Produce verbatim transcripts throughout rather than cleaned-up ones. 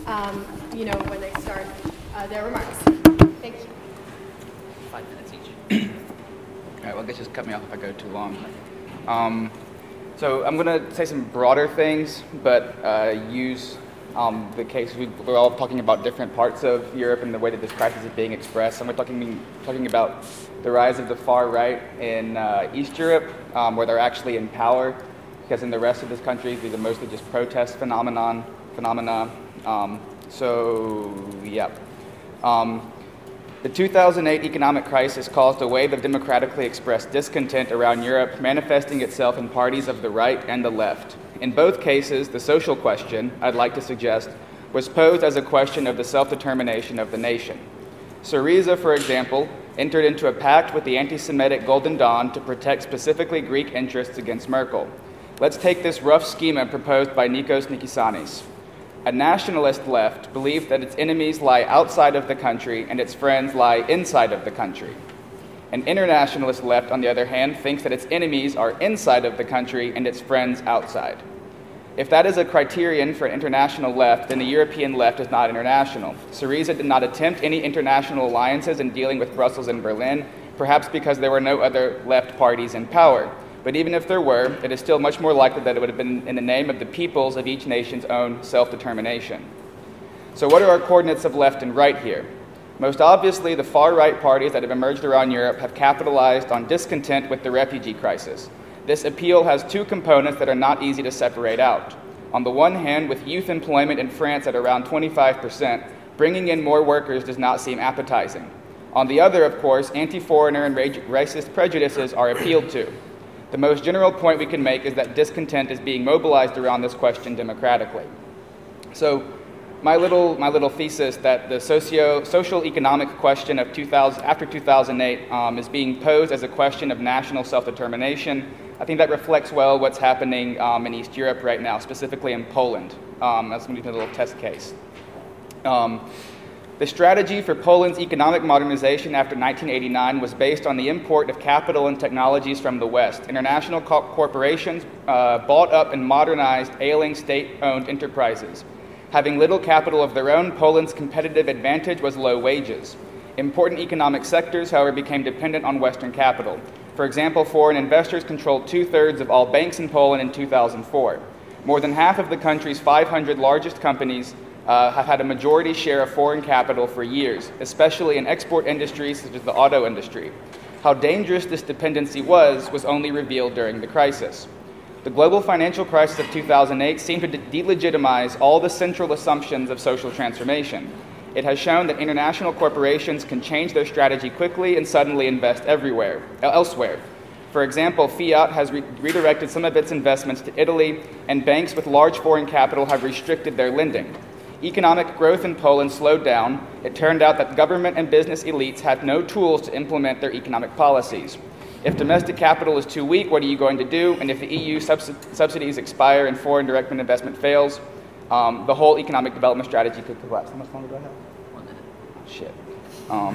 um, you know, when they start uh, their remarks. Thank you. Five minutes each. All right, well, I guess just cut me off if I go too long. Um, so I'm going to say some broader things, but uh, use um, the case. We, we're all talking about different parts of Europe and the way that this crisis is being expressed. And we're talking, talking about the rise of the far right in uh, East Europe, um, where they're actually in power, because in the rest of this country, these are mostly just protest phenomenon, phenomena. Um, so, yeah. Um, The two thousand eight economic crisis caused a wave of democratically expressed discontent around Europe, manifesting itself in parties of the right and the left. In both cases, the social question, I'd like to suggest, was posed as a question of the self-determination of the nation. Syriza, for example, entered into a pact with the anti-Semitic Golden Dawn to protect specifically Greek interests against Merkel. Let's take this rough schema proposed by Nikos Nikisanis. A nationalist left believes that its enemies lie outside of the country and its friends lie inside of the country. An internationalist left, on the other hand, thinks that its enemies are inside of the country and its friends outside. If that is a criterion for an international left, then the European left is not international. Syriza did not attempt any international alliances in dealing with Brussels and Berlin, perhaps because there were no other left parties in power. But even if there were, it is still much more likely that it would have been in the name of the peoples of each nation's own self-determination. So what are our coordinates of left and right here? Most obviously, the far-right parties that have emerged around Europe have capitalized on discontent with the refugee crisis. This appeal has two components that are not easy to separate out. On the one hand, with youth employment in France at around twenty-five percent, bringing in more workers does not seem appetizing. On the other, of course, anti-foreigner and racist prejudices are appealed to. The most general point we can make is that discontent is being mobilized around this question democratically. So my little, my little thesis that the socio, social economic question of two thousand, after two thousand eight um, is being posed as a question of national self-determination, I think that reflects well what's happening um, in East Europe right now, specifically in Poland. Um, that's going to be a little test case. Um, The strategy for Poland's economic modernization after nineteen eighty-nine was based on the import of capital and technologies from the West. International co- corporations uh, bought up and modernized ailing state-owned enterprises. Having little capital of their own, Poland's competitive advantage was low wages. Important economic sectors, however, became dependent on Western capital. For example, foreign investors controlled two-thirds of all banks in Poland in two thousand four. More than half of the country's five hundred largest companies Uh, have had a majority share of foreign capital for years, especially in export industries such as the auto industry. How dangerous this dependency was was only revealed during the crisis. The global financial crisis of two thousand eight seemed to de- delegitimize all the central assumptions of social transformation. It has shown that international corporations can change their strategy quickly and suddenly invest everywhere, elsewhere. For example, Fiat has re- redirected some of its investments to Italy, and banks with large foreign capital have restricted their lending. Economic growth in Poland slowed down. It turned out that government and business elites had no tools to implement their economic policies. If domestic capital is too weak, what are you going to do? And if the E U subs- subsidies expire and foreign direct investment fails, um, the whole economic development strategy could collapse. How much longer do I have? One minute. Oh, shit. Um,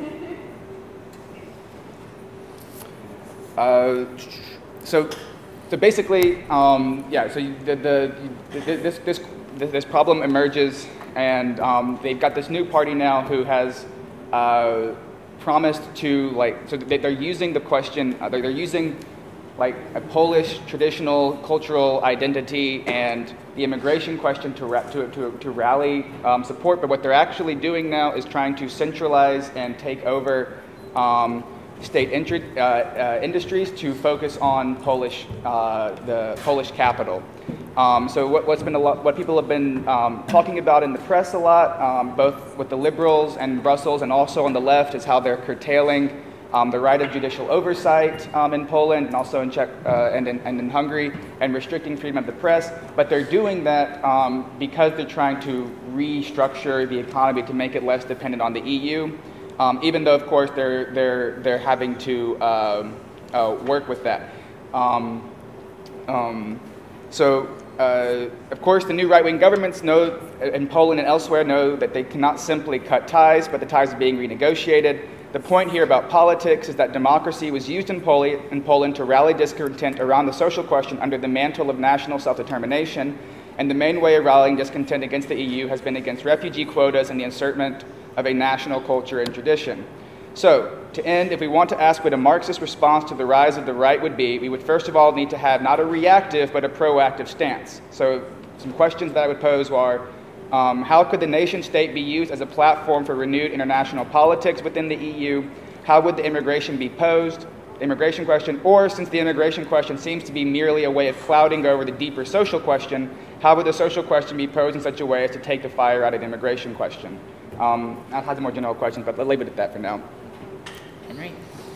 uh, so, so basically, um, yeah. So you, the, the, the this this. this problem emerges, and um, they've got this new party now who has uh, promised to, like, so they're using the question, uh, they're using like a Polish traditional cultural identity and the immigration question to ra- to, to, to rally um, support, but what they're actually doing now is trying to centralize and take over um, state intri- uh, uh, industries to focus on Polish, uh, the Polish capital. Um, so what, what's been a lot, what people have been um, talking about in the press a lot, um, both with the liberals and Brussels and also on the left, is how they're curtailing um, the right of judicial oversight um, in Poland and also in Czech uh, and, in, and in Hungary, and restricting freedom of the press. But they're doing that um, because they're trying to restructure the economy to make it less dependent on the E U. Um, even though, of course, they're they're they're having to um, uh, work with that. Um, um, so. Uh, of course, the new right-wing governments know, in Poland and elsewhere, know that they cannot simply cut ties, but the ties are being renegotiated. The point here about politics is that democracy was used in, Poli- in Poland to rally discontent around the social question under the mantle of national self-determination. and the main way of rallying discontent against the E U has been against refugee quotas and the insertion of a national culture and tradition. So, to end, if we want to ask what a Marxist response to the rise of the right would be, we would first of all need to have not a reactive but a proactive stance. So, some questions that I would pose are, um, how could the nation state be used as a platform for renewed international politics within the E U? How would the immigration be posed? The immigration question, or since the immigration question seems to be merely a way of clouding over the deeper social question, how would the social question be posed in such a way as to take the fire out of the immigration question? Um, I'll have some more general questions, but let's leave it at that for now. Henry?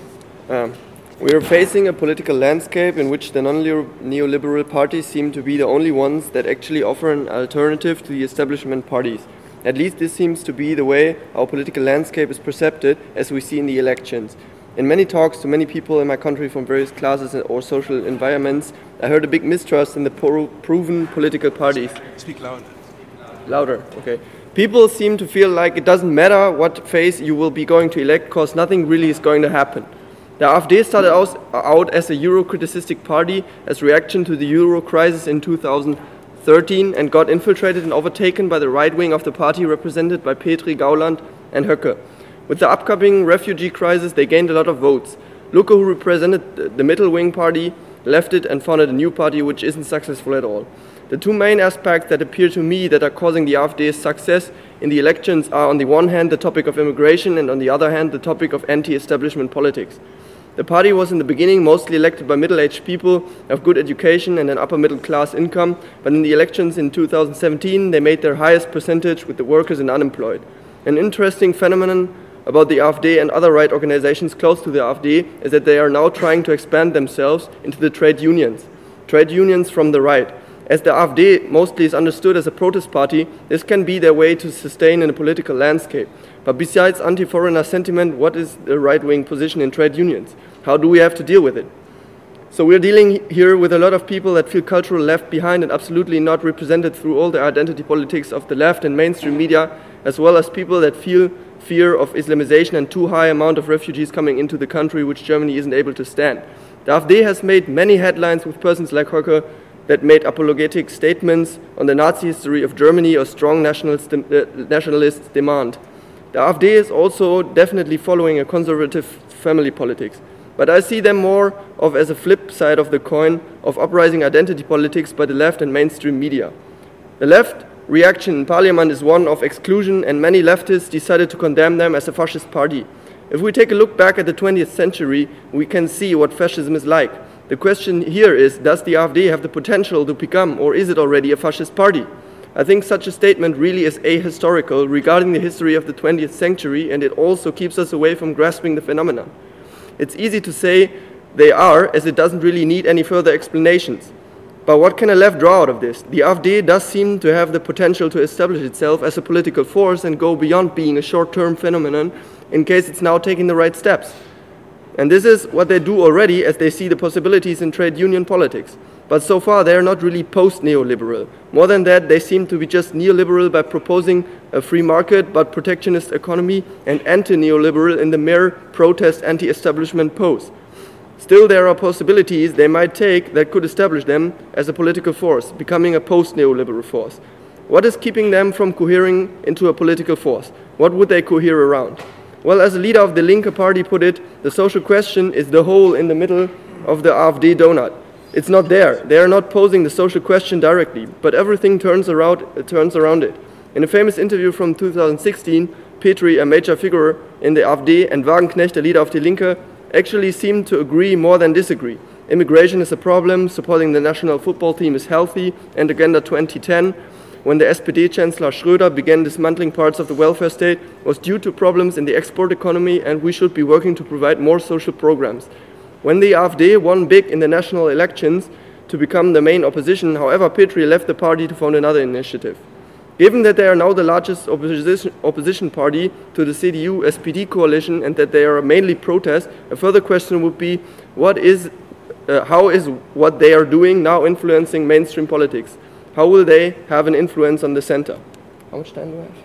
Um, we are facing a political landscape in which the non-neoliberal parties seem to be the only ones that actually offer an alternative to the establishment parties. At least this seems to be the way our political landscape is perceived, as we see in the elections. In many talks to many people in my country from various classes or social environments, I heard a big mistrust in the pro proven political parties. Speak louder. Louder, okay. People seem to feel like it doesn't matter what phase you will be going to elect, because nothing really is going to happen. The AfD started out, out as a Euro-criticistic party as reaction to the Euro crisis in two thousand thirteen and got infiltrated and overtaken by the right wing of the party represented by Petri, Gauland and Höcke. With the upcoming refugee crisis, they gained a lot of votes. Lucke, who represented the middle wing party, left it and founded a new party which isn't successful at all. The two main aspects that appear to me that are causing the AfD's success in the elections are on the one hand the topic of immigration and on the other hand the topic of anti-establishment politics. The party was in the beginning mostly elected by middle-aged people of good education and an upper middle class income, but in the elections in two thousand seventeen they made their highest percentage with the workers and unemployed. An interesting phenomenon about the AfD and other right organizations close to the AfD is that they are now trying to expand themselves into the trade unions, trade unions from the right. As the AfD mostly is understood as a protest party, this can be their way to sustain in a political landscape. But besides anti-foreigner sentiment, what is the right-wing position in trade unions? How do we have to deal with it? So we're dealing here with a lot of people that feel cultural left behind and absolutely not represented through all the identity politics of the left and mainstream media, as well as people that feel fear of Islamization and too high amount of refugees coming into the country, which Germany isn't able to stand. The AfD has made many headlines with persons like Höcke that made apologetic statements on the Nazi history of Germany or strong nationalist, uh, nationalist demand. The AfD is also definitely following a conservative family politics, but I see them more of as a flip side of the coin of uprising identity politics by the left and mainstream media. The left reaction in parliament is one of exclusion, and many leftists decided to condemn them as a fascist party. If we take a look back at the twentieth century, we can see what fascism is like. The question here is, does the AfD have the potential to become, or is it already a fascist party? I think such a statement really is ahistorical regarding the history of the twentieth century, and it also keeps us away from grasping the phenomenon. It's easy to say they are, as it doesn't really need any further explanations. But what can a left draw out of this? The AfD does seem to have the potential to establish itself as a political force and go beyond being a short-term phenomenon in case it's now taking the right steps. And this is what they do already, as they see the possibilities in trade union politics. But so far they are not really post-neoliberal. More than that, they seem to be just neoliberal by proposing a free market but protectionist economy, and anti-neoliberal in the mere protest anti-establishment pose. Still, there are possibilities they might take that could establish them as a political force, becoming a post-neoliberal force. What is keeping them from cohering into a political force? What would they cohere around? Well, as a leader of the Linke party put it, the social question is the hole in the middle of the AfD donut. It's not there. They are not posing the social question directly, but everything turns around, uh, turns around it. In a famous interview from two thousand sixteen, Petri, a major figure in the AfD, and Wagenknecht, a leader of the Linke, actually seem to agree more than disagree. Immigration is a problem, supporting the national football team is healthy, and Agenda twenty ten, when the S P D Chancellor Schröder began dismantling parts of the welfare state, was due to problems in the export economy, and we should be working to provide more social programs. When the AfD won big in the national elections to become the main opposition, however, Petri left the party to found another initiative. Given that they are now the largest opposition, opposition party to the C D U S P D coalition and that they are mainly protest, a further question would be, what is, uh, how is what they are doing now influencing mainstream politics? How will they have an influence on the center? How much time do I have?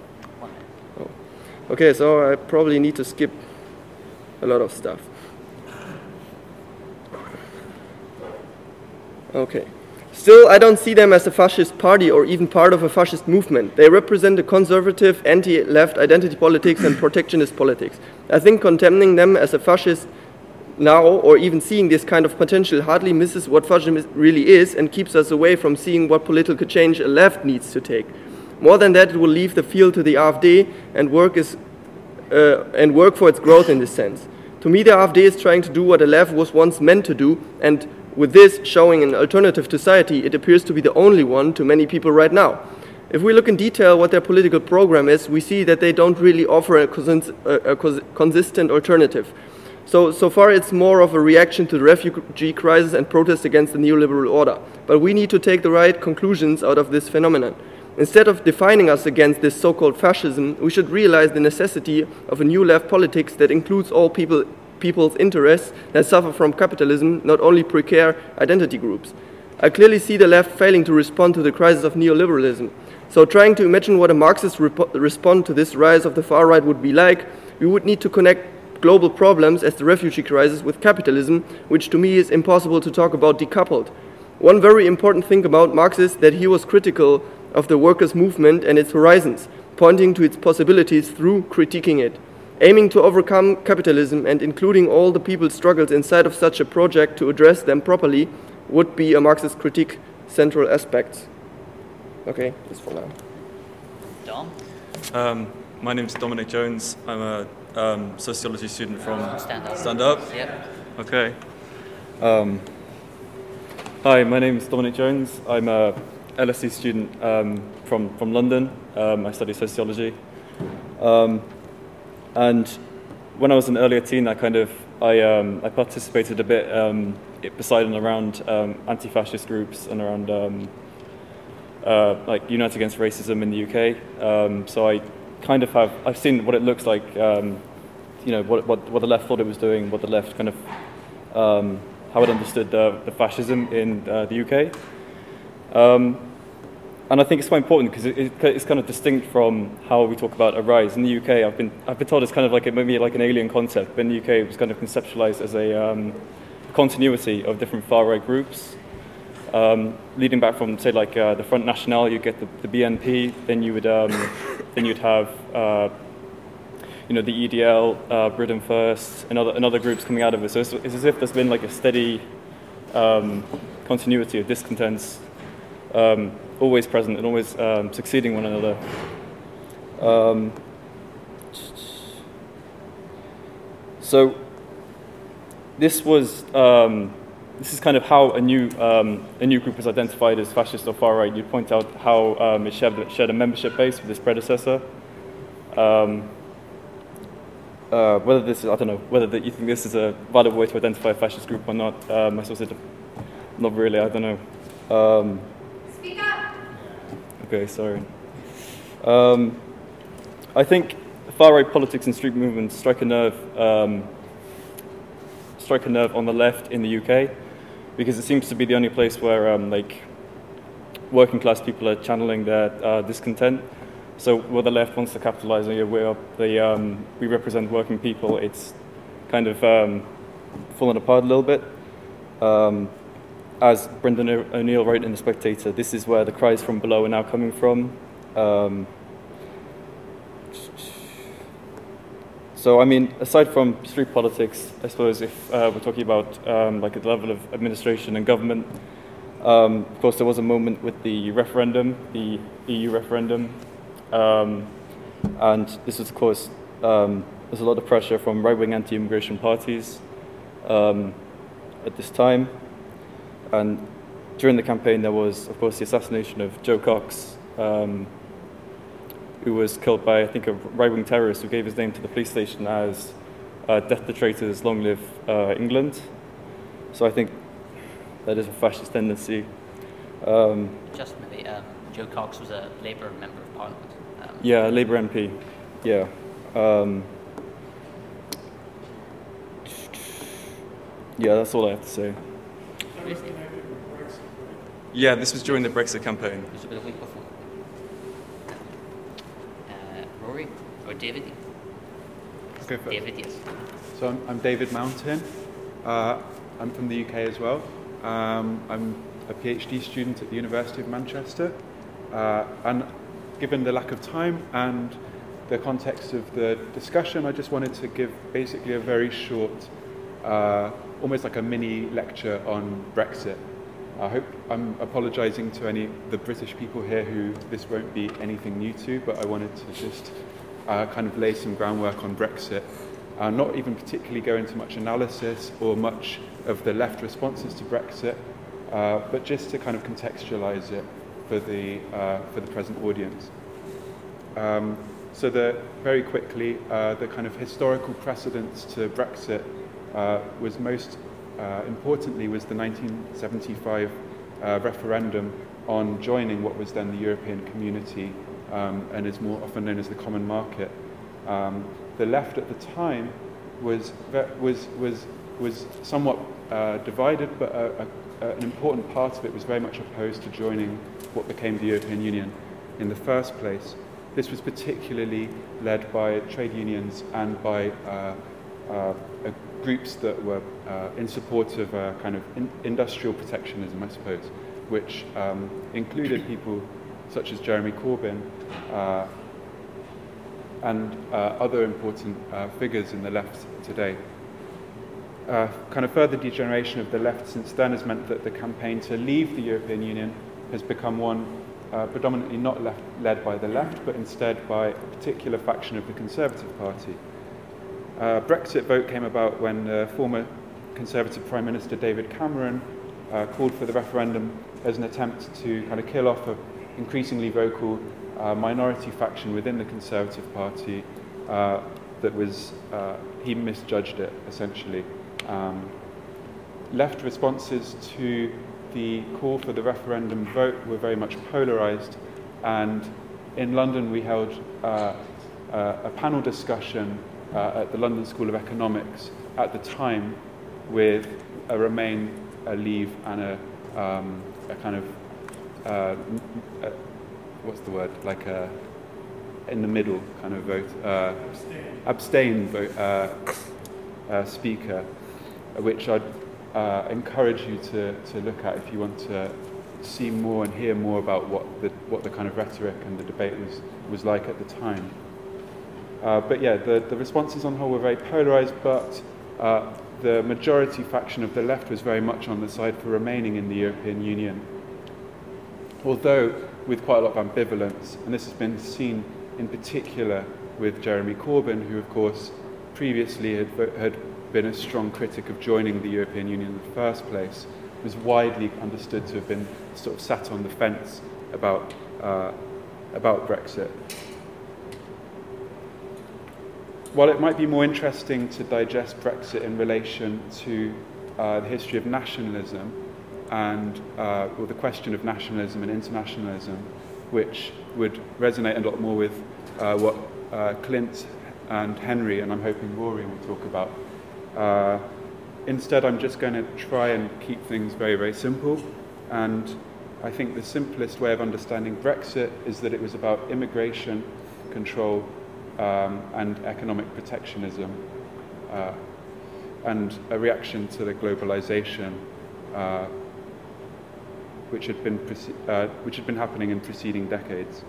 Oh. Okay, so I probably need to skip a lot of stuff. Okay. Still, I don't see them as a fascist party or even part of a fascist movement. They represent a conservative, anti-left identity politics and protectionist politics. I think condemning them as a fascist now, or even seeing this kind of potential, hardly misses what fascism really is and keeps us away from seeing what political change a left needs to take. More than that, it will leave the field to the AfD and work, is, uh, and work for its growth in this sense. To me, the AfD is trying to do what the left was once meant to do, and with this showing an alternative to society, it appears to be the only one to many people right now. If we look in detail what their political program is, we see that they don't really offer a, consist a, a consistent alternative. So, so far it's more of a reaction to the refugee crisis and protest against the neoliberal order. But we need to take the right conclusions out of this phenomenon. Instead of defining us against this so-called fascism, we should realize the necessity of a new left politics that includes all people, people's interests that suffer from capitalism, not only precarious identity groups. I clearly see the left failing to respond to the crisis of neoliberalism. So trying to imagine what a Marxist response to this rise of the far right would be like, we would need to connect global problems as the refugee crisis with capitalism, which to me is impossible to talk about decoupled. One very important thing about Marx is that he was critical of the workers' movement and its horizons, pointing to its possibilities through critiquing it. Aiming to overcome capitalism and including all the people's struggles inside of such a project to address them properly would be a Marxist critique central aspect. Okay, that's for now. Dom? Um, my name's Dominic Jones. I'm a um, sociology student from Stand Up. Stand Up? Yep. Okay. Um, hi, my name's Dominic Jones. I'm a L S E student um, from, from London. Um, I study sociology. Um, and when I was an earlier teen, I kind of, I, um, I participated a bit um, beside and around um, anti-fascist groups and around um, uh, like Unite Against Racism in the U K. Um, so I kind of have, I've seen what it looks like, um, you know, what, what, what the left thought it was doing, what the left kind of, um, how it understood uh, the fascism in uh, the U K. Um, and I think it's quite important because it, it, it's kind of distinct from how we talk about a rise. In the U K, I've been, I've been told it's kind of like, it maybe like an alien concept, but in the U K it was kind of conceptualized as a um, continuity of different far-right groups. Um, leading back from, say, like uh, the Front National, you get the, the B N P, then you would, um, then you'd have, uh, you know, the E D L, uh, Britain First, and other, and other groups coming out of it. So it's, it's as if there's been like a steady um, continuity of discontents, um, always present and always um, succeeding one another. Um, so this was. Um, This is kind of how a new um, a new group is identified as fascist or far right. You point out how um, it shared, shared a membership base with its predecessor. Um, uh, whether this is, I don't know, whether the, you think this is a valid way to identify a fascist group or not. Um, I suppose it, not really. I don't know. Um, Speak up. okay, sorry. Um, I think far right politics and street movements strike a nerve. Um, strike a nerve on the left in the U K. Because it seems to be the only place where um, like working class people are channeling their uh, discontent. So where the left wants to capitalize on, we're the um, we represent working people, it's kind of um, fallen apart a little bit. Um, as Brendan O'Neill wrote in The Spectator, this is where the cries from below are now coming from. Um, So, I mean, aside from street politics, I suppose if uh, we're talking about um, like a level of administration and government, um, of course there was a moment with the referendum, the E U referendum, um, and this was, of course, um, there's a lot of pressure from right-wing anti-immigration parties um, at this time, and during the campaign there was, of course, the assassination of Joe Cox, um, who was killed by, I think, a right-wing terrorist who gave his name to the police station as uh, Death to Traitors, Long Live uh, England. So I think that is a fascist tendency. Um, Just maybe, um, Joe Cox was a Labour member of Parliament. Um, yeah, Labour M P, yeah. Um, yeah, that's all I have to say. Yeah, this was during the Brexit campaign. It was about a week before. Rory? Or David? Go for it. David, yes. So I'm, I'm David Mountain. Uh, I'm from the U K as well. Um, I'm a PhD student at the University of Manchester. Uh, and given the lack of time and the context of the discussion, I just wanted to give basically a very short, uh, almost like a mini lecture on Brexit. I hope I'm apologising to any of the British people here who this won't be anything new to, but I wanted to just uh, kind of lay some groundwork on Brexit. Uh, not even particularly go into much analysis or much of the left responses to Brexit, uh, but just to kind of contextualise it for the, uh, for the present audience. Um, so the, very quickly, uh, the kind of historical precedents to Brexit uh, was most uh, importantly was the nineteen seventy-five uh, referendum on joining what was then the European Community um, and is more often known as the Common Market. Um, the left at the time was was was was somewhat uh, divided, but a, a, an important part of it was very much opposed to joining what became the European Union in the first place. This was particularly led by trade unions and by uh, uh, uh, groups that were uh, in support of uh, kind of in industrial protectionism, I suppose, which um, included people such as Jeremy Corbyn uh, and uh, other important uh, figures in the left today. Uh, kind of further degeneration of the left since then has meant that the campaign to leave the European Union has become one uh, predominantly not left, led by the left, but instead by a particular faction of the Conservative Party. Uh, Brexit vote came about when uh, former Conservative Prime Minister David Cameron uh, called for the referendum as an attempt to kind of kill off an increasingly vocal uh, minority faction within the Conservative Party uh, that was, uh, he misjudged it, essentially. Um, left responses to the call for the referendum vote were very much polarised, and in London we held uh, uh, a panel discussion uh, at the London School of Economics at the time with a Remain, a Leave and a, um, a kind of, uh, a, what's the word, like a in the middle kind of vote, uh, abstain, abstain vote, uh, uh, speaker, which I'd uh, encourage you to, to look at if you want to see more and hear more about what the, what the kind of rhetoric and the debate was, was like at the time. Uh, but yeah, the, the responses on the whole were very polarised, but uh, the majority faction of the left was very much on the side for remaining in the European Union. Although with quite a lot of ambivalence, and this has been seen in particular with Jeremy Corbyn, who of course previously had, had been a strong critic of joining the European Union in the first place, was widely understood to have been sort of sat on the fence about, uh, about Brexit. While it might be more interesting to digest Brexit in relation to uh, the history of nationalism and uh, or the question of nationalism and internationalism, which would resonate a lot more with uh, what uh, Clint and Henry, and I'm hoping Rory will talk about. Uh, instead, I'm just going to try and keep things very, very simple. And I think the simplest way of understanding Brexit is that it was about immigration control um, and economic protectionism uh, and a reaction to the globalization uh, which had been uh, which had been happening in preceding decades.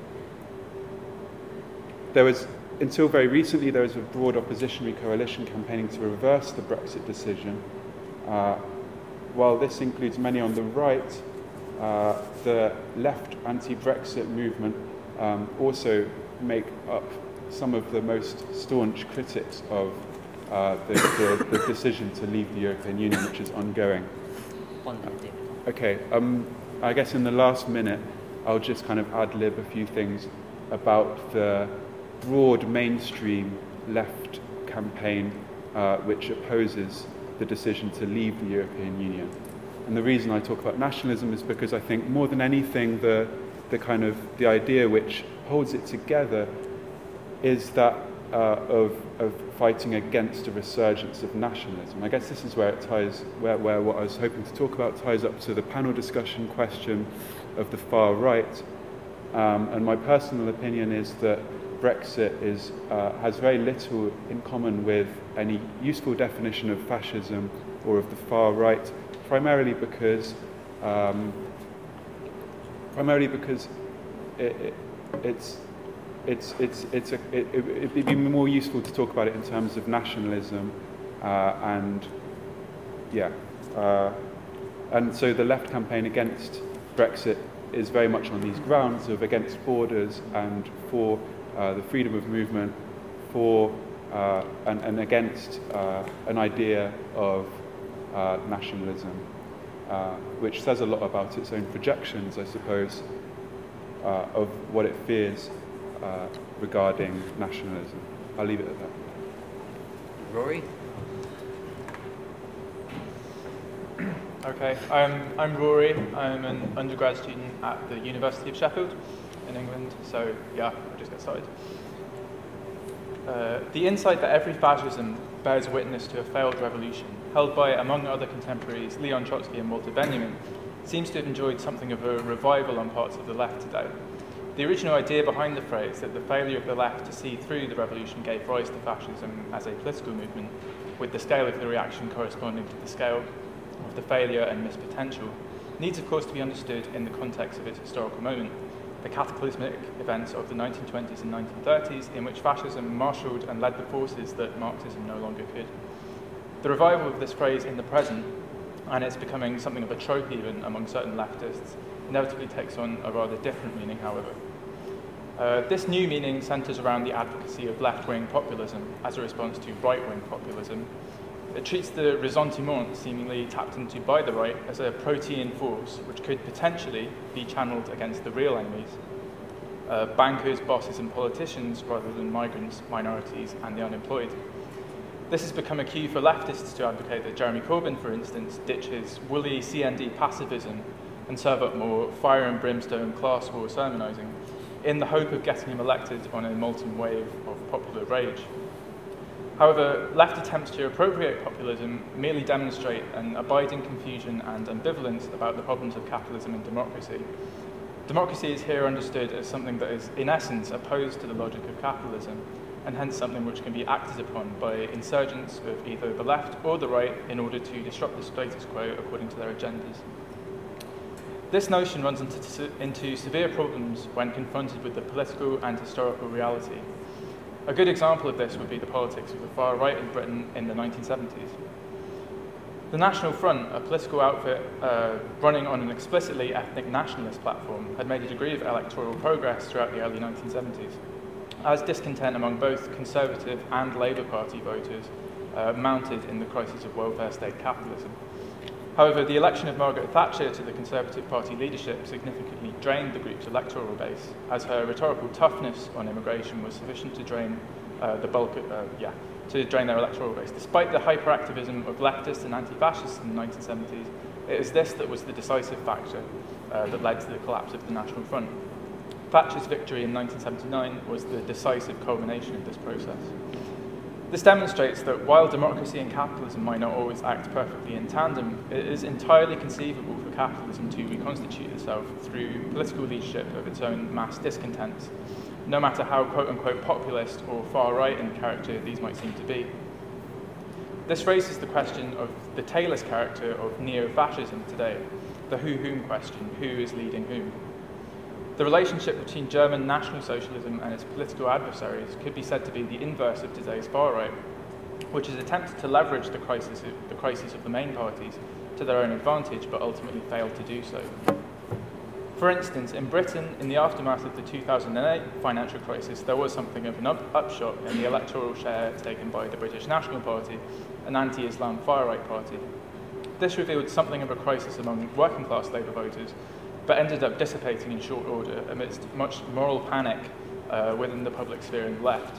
There was, until very recently, there was a broad oppositionary coalition campaigning to reverse the Brexit decision. Uh, while this includes many on the right, uh, the left anti-Brexit movement um, also make up some of the most staunch critics of uh, the, the, the decision to leave the European Union, which is ongoing. One minute, David. Okay, um, I guess in the last minute, I'll just kind of ad-lib a few things about the broad mainstream left campaign uh, which opposes the decision to leave the European Union. And the reason I talk about nationalism is because I think more than anything, the, the kind of, the idea which holds it together is that uh, of, of fighting against a resurgence of nationalism. I guess this is where it ties, where, where what I was hoping to talk about ties up to the panel discussion question of the far right. Um, and my personal opinion is that Brexit is, uh, has very little in common with any useful definition of fascism or of the far right, primarily because Um, primarily because it, it, it's it's it's it's a, it, it, it'd be more useful to talk about it in terms of nationalism uh, and yeah, uh, and so the left campaign against Brexit is very much on these grounds of against borders and for uh, the freedom of movement, for uh, and, and against uh, an idea of uh, nationalism, uh, which says a lot about its own projections, I suppose, uh, of what it fears uh, regarding nationalism. I'll leave it at that. Rory? Okay, I'm, I'm Rory. I'm an undergrad student at the University of Sheffield in England, so yeah, I'll just get started. Uh, the insight that every fascism bears witness to a failed revolution, held by, among other contemporaries, Leon Trotsky and Walter Benjamin, seems to have enjoyed something of a revival on parts of the left today. The original idea behind the phrase that the failure of the left to see through the revolution gave rise to fascism as a political movement, with the scale of the reaction corresponding to the scale of the failure and missed potential, needs of course to be understood in the context of its historical moment, the cataclysmic events of the nineteen twenties and nineteen thirties in which fascism marshalled and led the forces that Marxism no longer could. The revival of this phrase in the present, and it's becoming something of a trope even among certain leftists, inevitably takes on a rather different meaning, however. Uh, this new meaning centres around the advocacy of left-wing populism as a response to right-wing populism. It treats the ressentiment seemingly tapped into by the right as a protean force which could potentially be channeled against the real enemies, uh, bankers, bosses and politicians rather than migrants, minorities and the unemployed. This has become a cue for leftists to advocate that Jeremy Corbyn, for instance, ditches woolly C N D pacifism and serve up more fire and brimstone class war sermonising in the hope of getting him elected on a molten wave of popular rage. However, left attempts to appropriate populism merely demonstrate an abiding confusion and ambivalence about the problems of capitalism and democracy. Democracy is here understood as something that is, in essence, opposed to the logic of capitalism, and hence something which can be acted upon by insurgents of either the left or the right in order to disrupt the status quo according to their agendas. This notion runs into, into severe problems when confronted with the political and historical reality. A good example of this would be the politics of the far right in Britain in the nineteen seventies. The National Front, a political outfit uh, running on an explicitly ethnic nationalist platform, had made a degree of electoral progress throughout the early nineteen seventies, as discontent among both Conservative and Labour Party voters uh, mounted in the crisis of welfare state capitalism. However, the election of Margaret Thatcher to the Conservative Party leadership significantly drained the group's electoral base, as her rhetorical toughness on immigration was sufficient to drain uh, the bulk, of, uh, yeah, to drain their electoral base. Despite the hyperactivism of leftists and anti-fascists in the nineteen seventies, it is this that was the decisive factor uh, that led to the collapse of the National Front. Thatcher's victory in nineteen seventy-nine was the decisive culmination of this process. This demonstrates that while democracy and capitalism might not always act perfectly in tandem, it is entirely conceivable for capitalism to reconstitute itself through political leadership of its own mass discontents, no matter how quote-unquote populist or far-right in character these might seem to be. This raises the question of the tailor's character of neo-fascism today, the who-whom question, who is leading whom. The relationship between German National Socialism and its political adversaries could be said to be the inverse of today's far-right, which has attempted to leverage the crisis, of, the crisis of the main parties to their own advantage, but ultimately failed to do so. For instance, in Britain, in the aftermath of the two thousand eight financial crisis, there was something of an up upshot in the electoral share taken by the British National Party, an anti-Islam far-right party. This revealed something of a crisis among working-class Labour voters, but ended up dissipating in short order amidst much moral panic uh, within the public sphere and the left.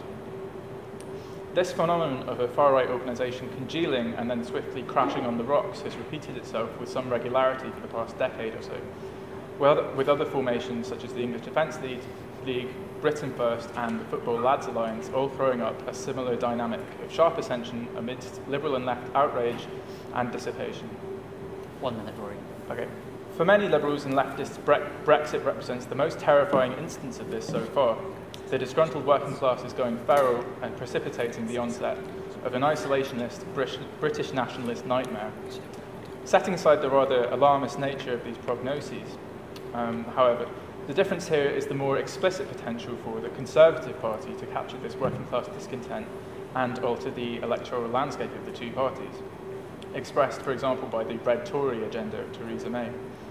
This phenomenon of a far-right organisation congealing and then swiftly crashing on the rocks has repeated itself with some regularity for the past decade or so, well, with other formations such as the English Defence League, League, Britain First and the Football Lads Alliance all throwing up a similar dynamic of sharp ascension amidst liberal and left outrage and dissipation. One minute, Rory. Okay. For many liberals and leftists, Bre- Brexit represents the most terrifying instance of this so far. The disgruntled working class is going feral and precipitating the onset of an isolationist British, British nationalist nightmare. Setting aside the rather alarmist nature of these prognoses, um, however, the difference here is the more explicit potential for the Conservative Party to capture this working class discontent and alter the electoral landscape of the two parties, expressed, for example, by the Red Tory agenda of Theresa May.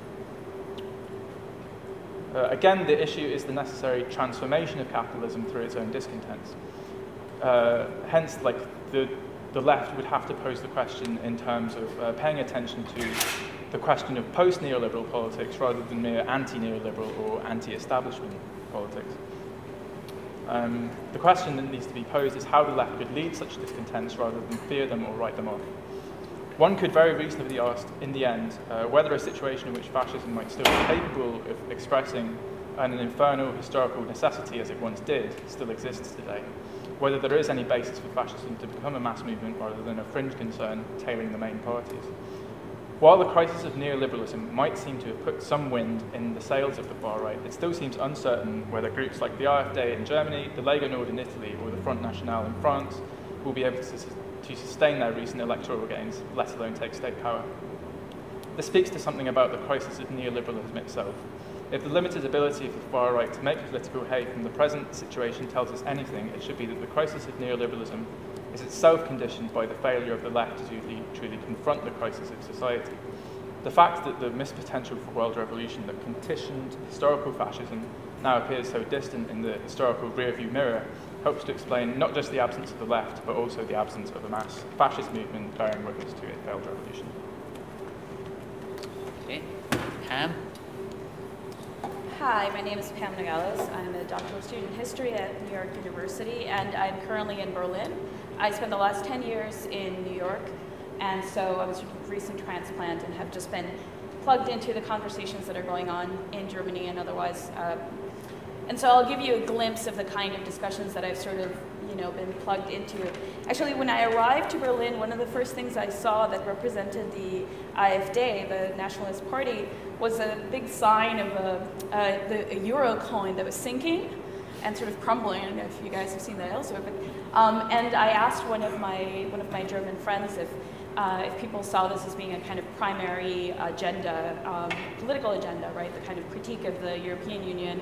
Uh, again, the issue is the necessary transformation of capitalism through its own discontents. Uh, hence, like the, the left would have to pose the question in terms of uh, paying attention to the question of post-neoliberal politics rather than mere anti-neoliberal or anti-establishment politics. Um, the question that needs to be posed is how the left could lead such discontents rather than fear them or write them off. One could very reasonably ask, in the end, uh, whether a situation in which fascism might still be capable of expressing an infernal historical necessity as it once did still exists today, whether there is any basis for fascism to become a mass movement rather than a fringe concern tailing the main parties. While the crisis of neoliberalism might seem to have put some wind in the sails of the far right, it still seems uncertain whether groups like the AfD in Germany, the Lega Nord in Italy, or the Front National in France will be able to, to sustain their recent electoral gains, let alone take state power. This speaks to something about the crisis of neoliberalism itself. If the limited ability of the far right to make political hay from the present situation tells us anything, it should be that the crisis of neoliberalism is itself conditioned by the failure of the left to truly, truly confront the crisis of society. The fact that the missed potential for world revolution that conditioned historical fascism now appears so distant in the historical rearview mirror helps to explain not just the absence of the left, but also the absence of a mass fascist movement bearing witness to a failed revolution. Okay, Pam? Hi, my name is Pam Nogales. I'm a doctoral student in history at New York University, and I'm currently in Berlin. I spent the last ten years in New York, and so I was a recent transplant and have just been plugged into the conversations that are going on in Germany and otherwise. Uh, and so I'll give you a glimpse of the kind of discussions that I've sort of, you know, been plugged into. Actually, when I arrived to Berlin, one of the first things I saw that represented the AfD, the Nationalist Party, was a big sign of a, uh, the, a euro coin that was sinking and sort of crumbling. I don't know if you guys have seen that elsewhere, but um, and I asked one of my one of my German friends if uh, if people saw this as being a kind of primary agenda, um, political agenda, right? The kind of critique of the European Union.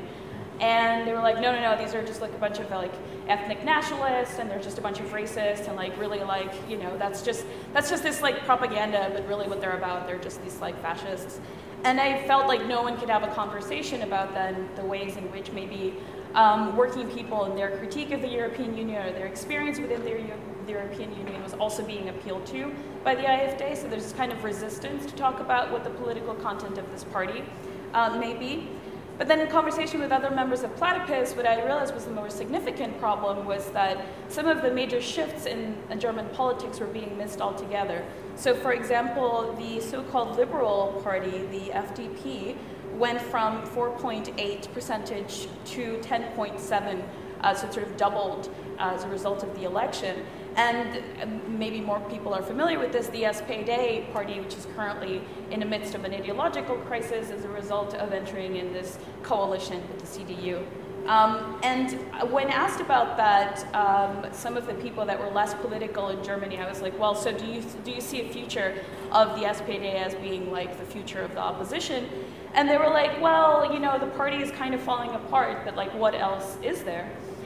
And they were like, no, no, no, these are just like a bunch of like ethnic nationalists, and they're just a bunch of racists, and like really like, you know, that's just that's just this like propaganda, but really what they're about, they're just these like fascists. And I felt like no one could have a conversation about then the ways in which maybe um, working people and their critique of the European Union or their experience within their, the European Union was also being appealed to by the AfD. So there's kind of resistance to talk about what the political content of this party uh, may be. But then in conversation with other members of Platypus, what I realized was the more significant problem was that some of the major shifts in German politics were being missed altogether. So for example, the so-called Liberal Party, the F D P, went from four point eight percentage to ten point seven, uh, so it sort of doubled uh, as a result of the election. And maybe more people are familiar with this, the S P D party, which is currently in the midst of an ideological crisis as a result of entering in this coalition with the C D U. Um, and when asked about that, um, some of the people that were less political in Germany, I was like, well, so do you, do you see a future of the S P D as being like the future of the opposition? And they were like, well, you know, the party is kind of falling apart, but like what else is there?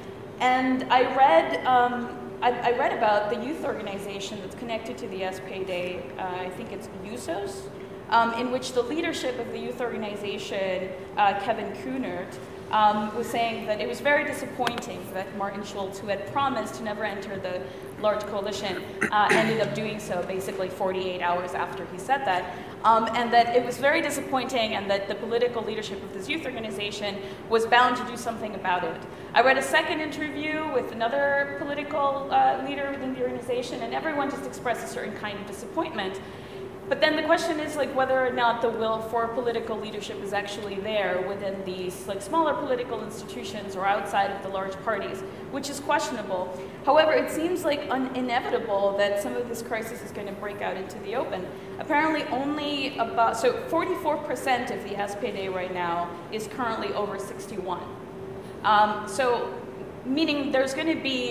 And I read, um, I, I read about the youth organization that's connected to the S P D, uh, I think it's Jusos, um, in which the leadership of the youth organization, uh, Kevin Kühnert, um, was saying that it was very disappointing that Martin Schulz, who had promised to never enter the large coalition, uh, ended up doing so basically forty-eight hours after he said that. Um, and that it was very disappointing, and that the political leadership of this youth organization was bound to do something about it. I read a second interview with another political uh, leader within the organization, and everyone just expressed a certain kind of disappointment. But then the question is like whether or not the will for political leadership is actually there within these like smaller political institutions or outside of the large parties, which is questionable. However, it seems like un inevitable that some of this crisis is going to break out into the open. Apparently only about, so forty-four percent of the S P D right now is currently over sixty-one. Um, so meaning there's going to be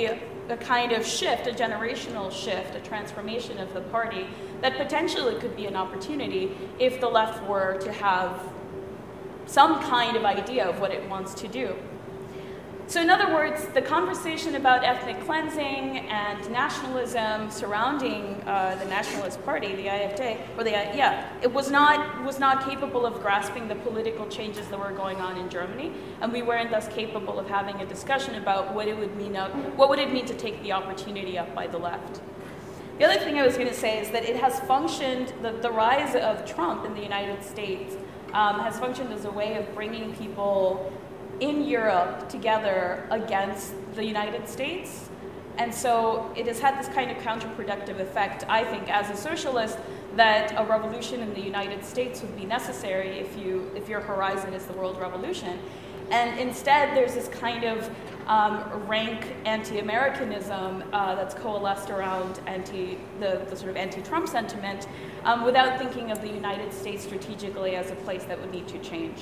a kind of shift, a generational shift, a transformation of the party that potentially could be an opportunity if the left were to have some kind of idea of what it wants to do. So in other words, the conversation about ethnic cleansing and nationalism surrounding uh, the Nationalist Party, the A F D, or the yeah, it was not was not capable of grasping the political changes that were going on in Germany, and we weren't thus capable of having a discussion about what it would mean up, what would it mean to take the opportunity up by the left. The other thing I was going to say is that it has functioned. The, the rise of Trump in the United States um, has functioned as a way of bringing people in Europe together against the United States. And so it has had this kind of counterproductive effect, I think, as a socialist, that a revolution in the United States would be necessary if, you, if your horizon is the world revolution. And instead, there's this kind of um, rank anti-Americanism uh, that's coalesced around anti, the, the sort of anti-Trump sentiment um, without thinking of the United States strategically as a place that would need to change.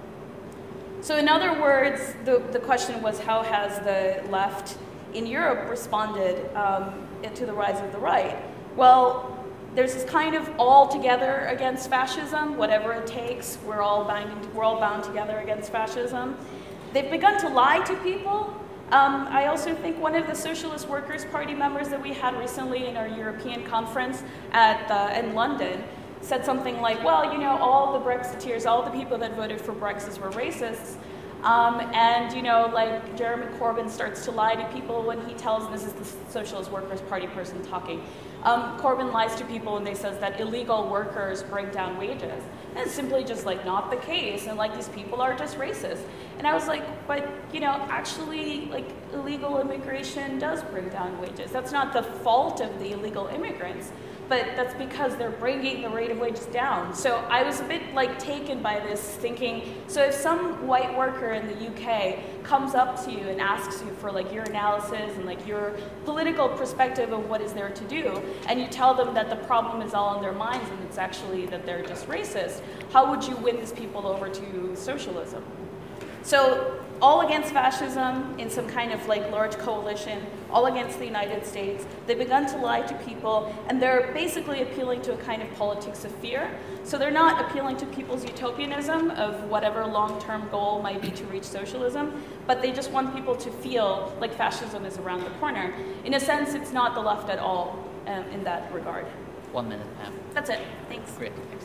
So in other words, the, the question was, how has the left in Europe responded um, to the rise of the right? Well, there's this kind of all together against fascism, whatever it takes, we're all, bound, we're all bound together against fascism. They've begun to lie to people. Um, I also think one of the Socialist Workers' Party members that we had recently in our European conference at, uh, in London said something like, well, you know, all the Brexiteers, all the people that voted for Brexit were racists. Um, and, you know, like Jeremy Corbyn starts to lie to people when he tells, this is the Socialist Workers' Party person talking, um, Corbyn lies to people when they says that illegal workers bring down wages. And it's simply just like not the case, and like these people are just racist. And I was like, but, you know, actually, like illegal immigration does bring down wages. That's not the fault of the illegal immigrants, but that's because they're bringing the rate of wages down. So I was a bit like taken by this thinking, so if some white worker in the U K comes up to you and asks you for like your analysis and like your political perspective of what is there to do, and you tell them that the problem is all in their minds and it's actually that they're just racist, how would you win these people over to socialism? So all against fascism in some kind of like large coalition, all against the United States. They've begun to lie to people, and they're basically appealing to a kind of politics of fear. So they're not appealing to people's utopianism of whatever long-term goal might be to reach socialism, but they just want people to feel like fascism is around the corner. In a sense, it's not the left at all um, in that regard. One minute, Pam. That's it. Thanks. Great, thanks.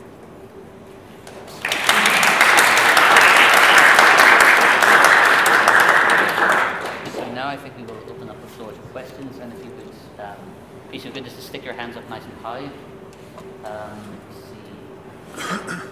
Now I think we will open up the floor to questions, and if you would, um, please feel good just to stick your hands up nice and high. Um, let's see.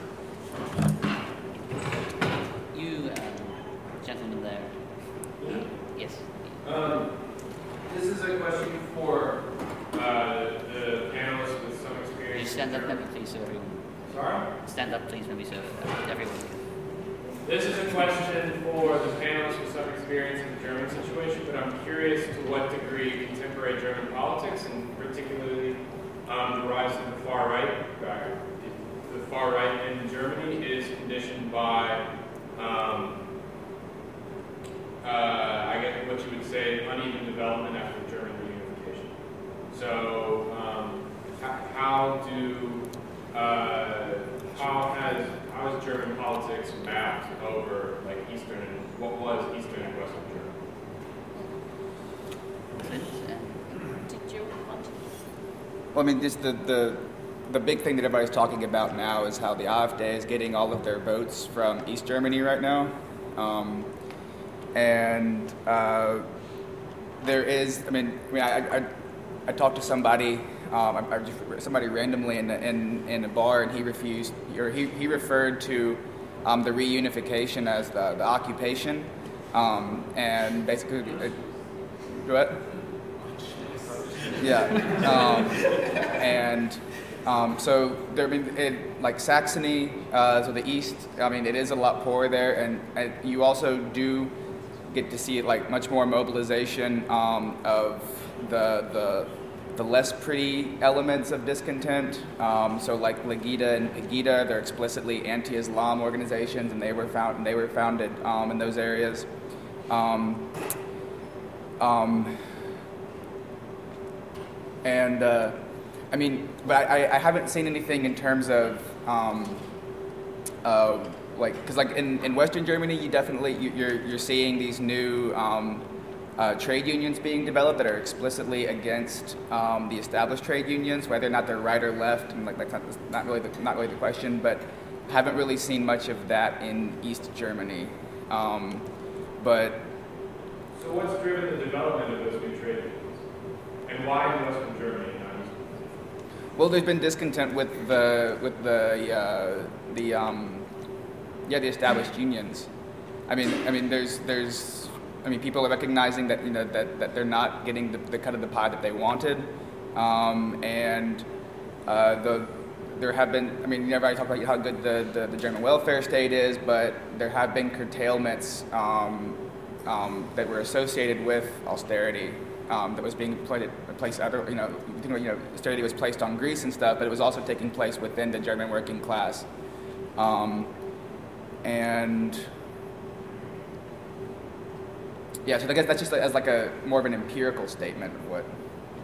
You, um, gentleman there. Uh, yes. Um, this is a question for uh, the panelists with some experience. Will you stand up, maybe, please, so everyone. Sorry? Stand up, please, maybe, so everyone can. This is a question for the panelists with some experience in the German situation, but I'm curious to what degree contemporary German politics, and particularly um, the rise of the far right, uh, the far right in Germany, is conditioned by, um, uh, I guess what you would say, uneven development after German reunification. So, um, how do, uh, how has How is German politics mapped over like Eastern and what was Eastern and Western Germany? Did you want to? Well, I mean, just the, the the big thing that everybody's talking about now is how the A F D is getting all of their votes from East Germany right now, um, and uh, there is. I mean, I mean, I, I, I talked to somebody. Um, I, I just, somebody randomly in, the, in in a bar, and he refused, or he, he referred to um, the reunification as the, the occupation, um, and basically, uh, what? Yeah, um, and um, so there, I mean, it, like Saxony, uh, so the east. I mean, it is a lot poorer there, and, and you also do get to see like much more mobilization um, of the the. the less pretty elements of discontent. Um, so like Legida and Pegida, they're explicitly anti-Islam organizations, and they were found and they were founded um, in those areas. Um, um, And uh, I mean, but I, I haven't seen anything in terms of um, uh, like, because like in, in Western Germany, you definitely you, you're you're seeing these new um, uh, trade unions being developed that are explicitly against um, the established trade unions, whether or not they're right or left, and like that's not, that's not really the, not really the question, but haven't really seen much of that in East Germany. Um, but so what's driven the development of those new trade unions, and why in Western Germany? Well, there's been discontent with the with the uh, the um, yeah the established unions. I mean, I mean, there's there's I mean, people are recognizing that you know that, that they're not getting the, the cut of the pie that they wanted, um, and uh, the there have been. I mean, everybody talk about how good the, the, the German welfare state is, but there have been curtailments um, um, that were associated with austerity. Um, that was being played, placed, other, you know, you know, austerity was placed on Greece and stuff, but it was also taking place within the German working class. Um, and yeah, so I guess that's just as like a more of an empirical statement of what.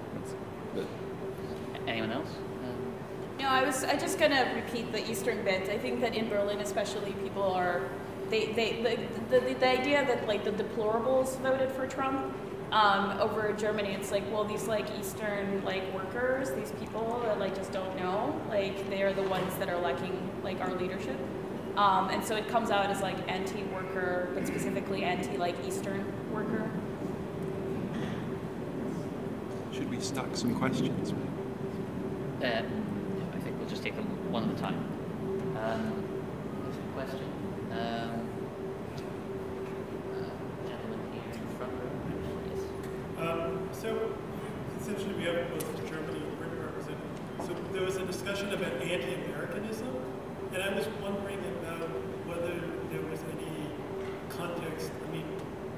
Anyone else? Um, No, I was I just gonna repeat the Eastern bit. I think that in Berlin, especially, people are they they the the, the idea that like the deplorables voted for Trump. Um, over Germany, it's like, well, these like Eastern like workers, these people that like just don't know, like they are the ones that are lacking like our leadership, um, and so it comes out as like anti-worker, but specifically anti like Eastern worker. Should we stack some questions? uh, I think we'll just take them one at a time. Um, there's a question. Um, Um, so, essentially, we have both Germany and Britain represented. So, there was a discussion about anti-Americanism, and I was wondering about whether there was any context. I mean,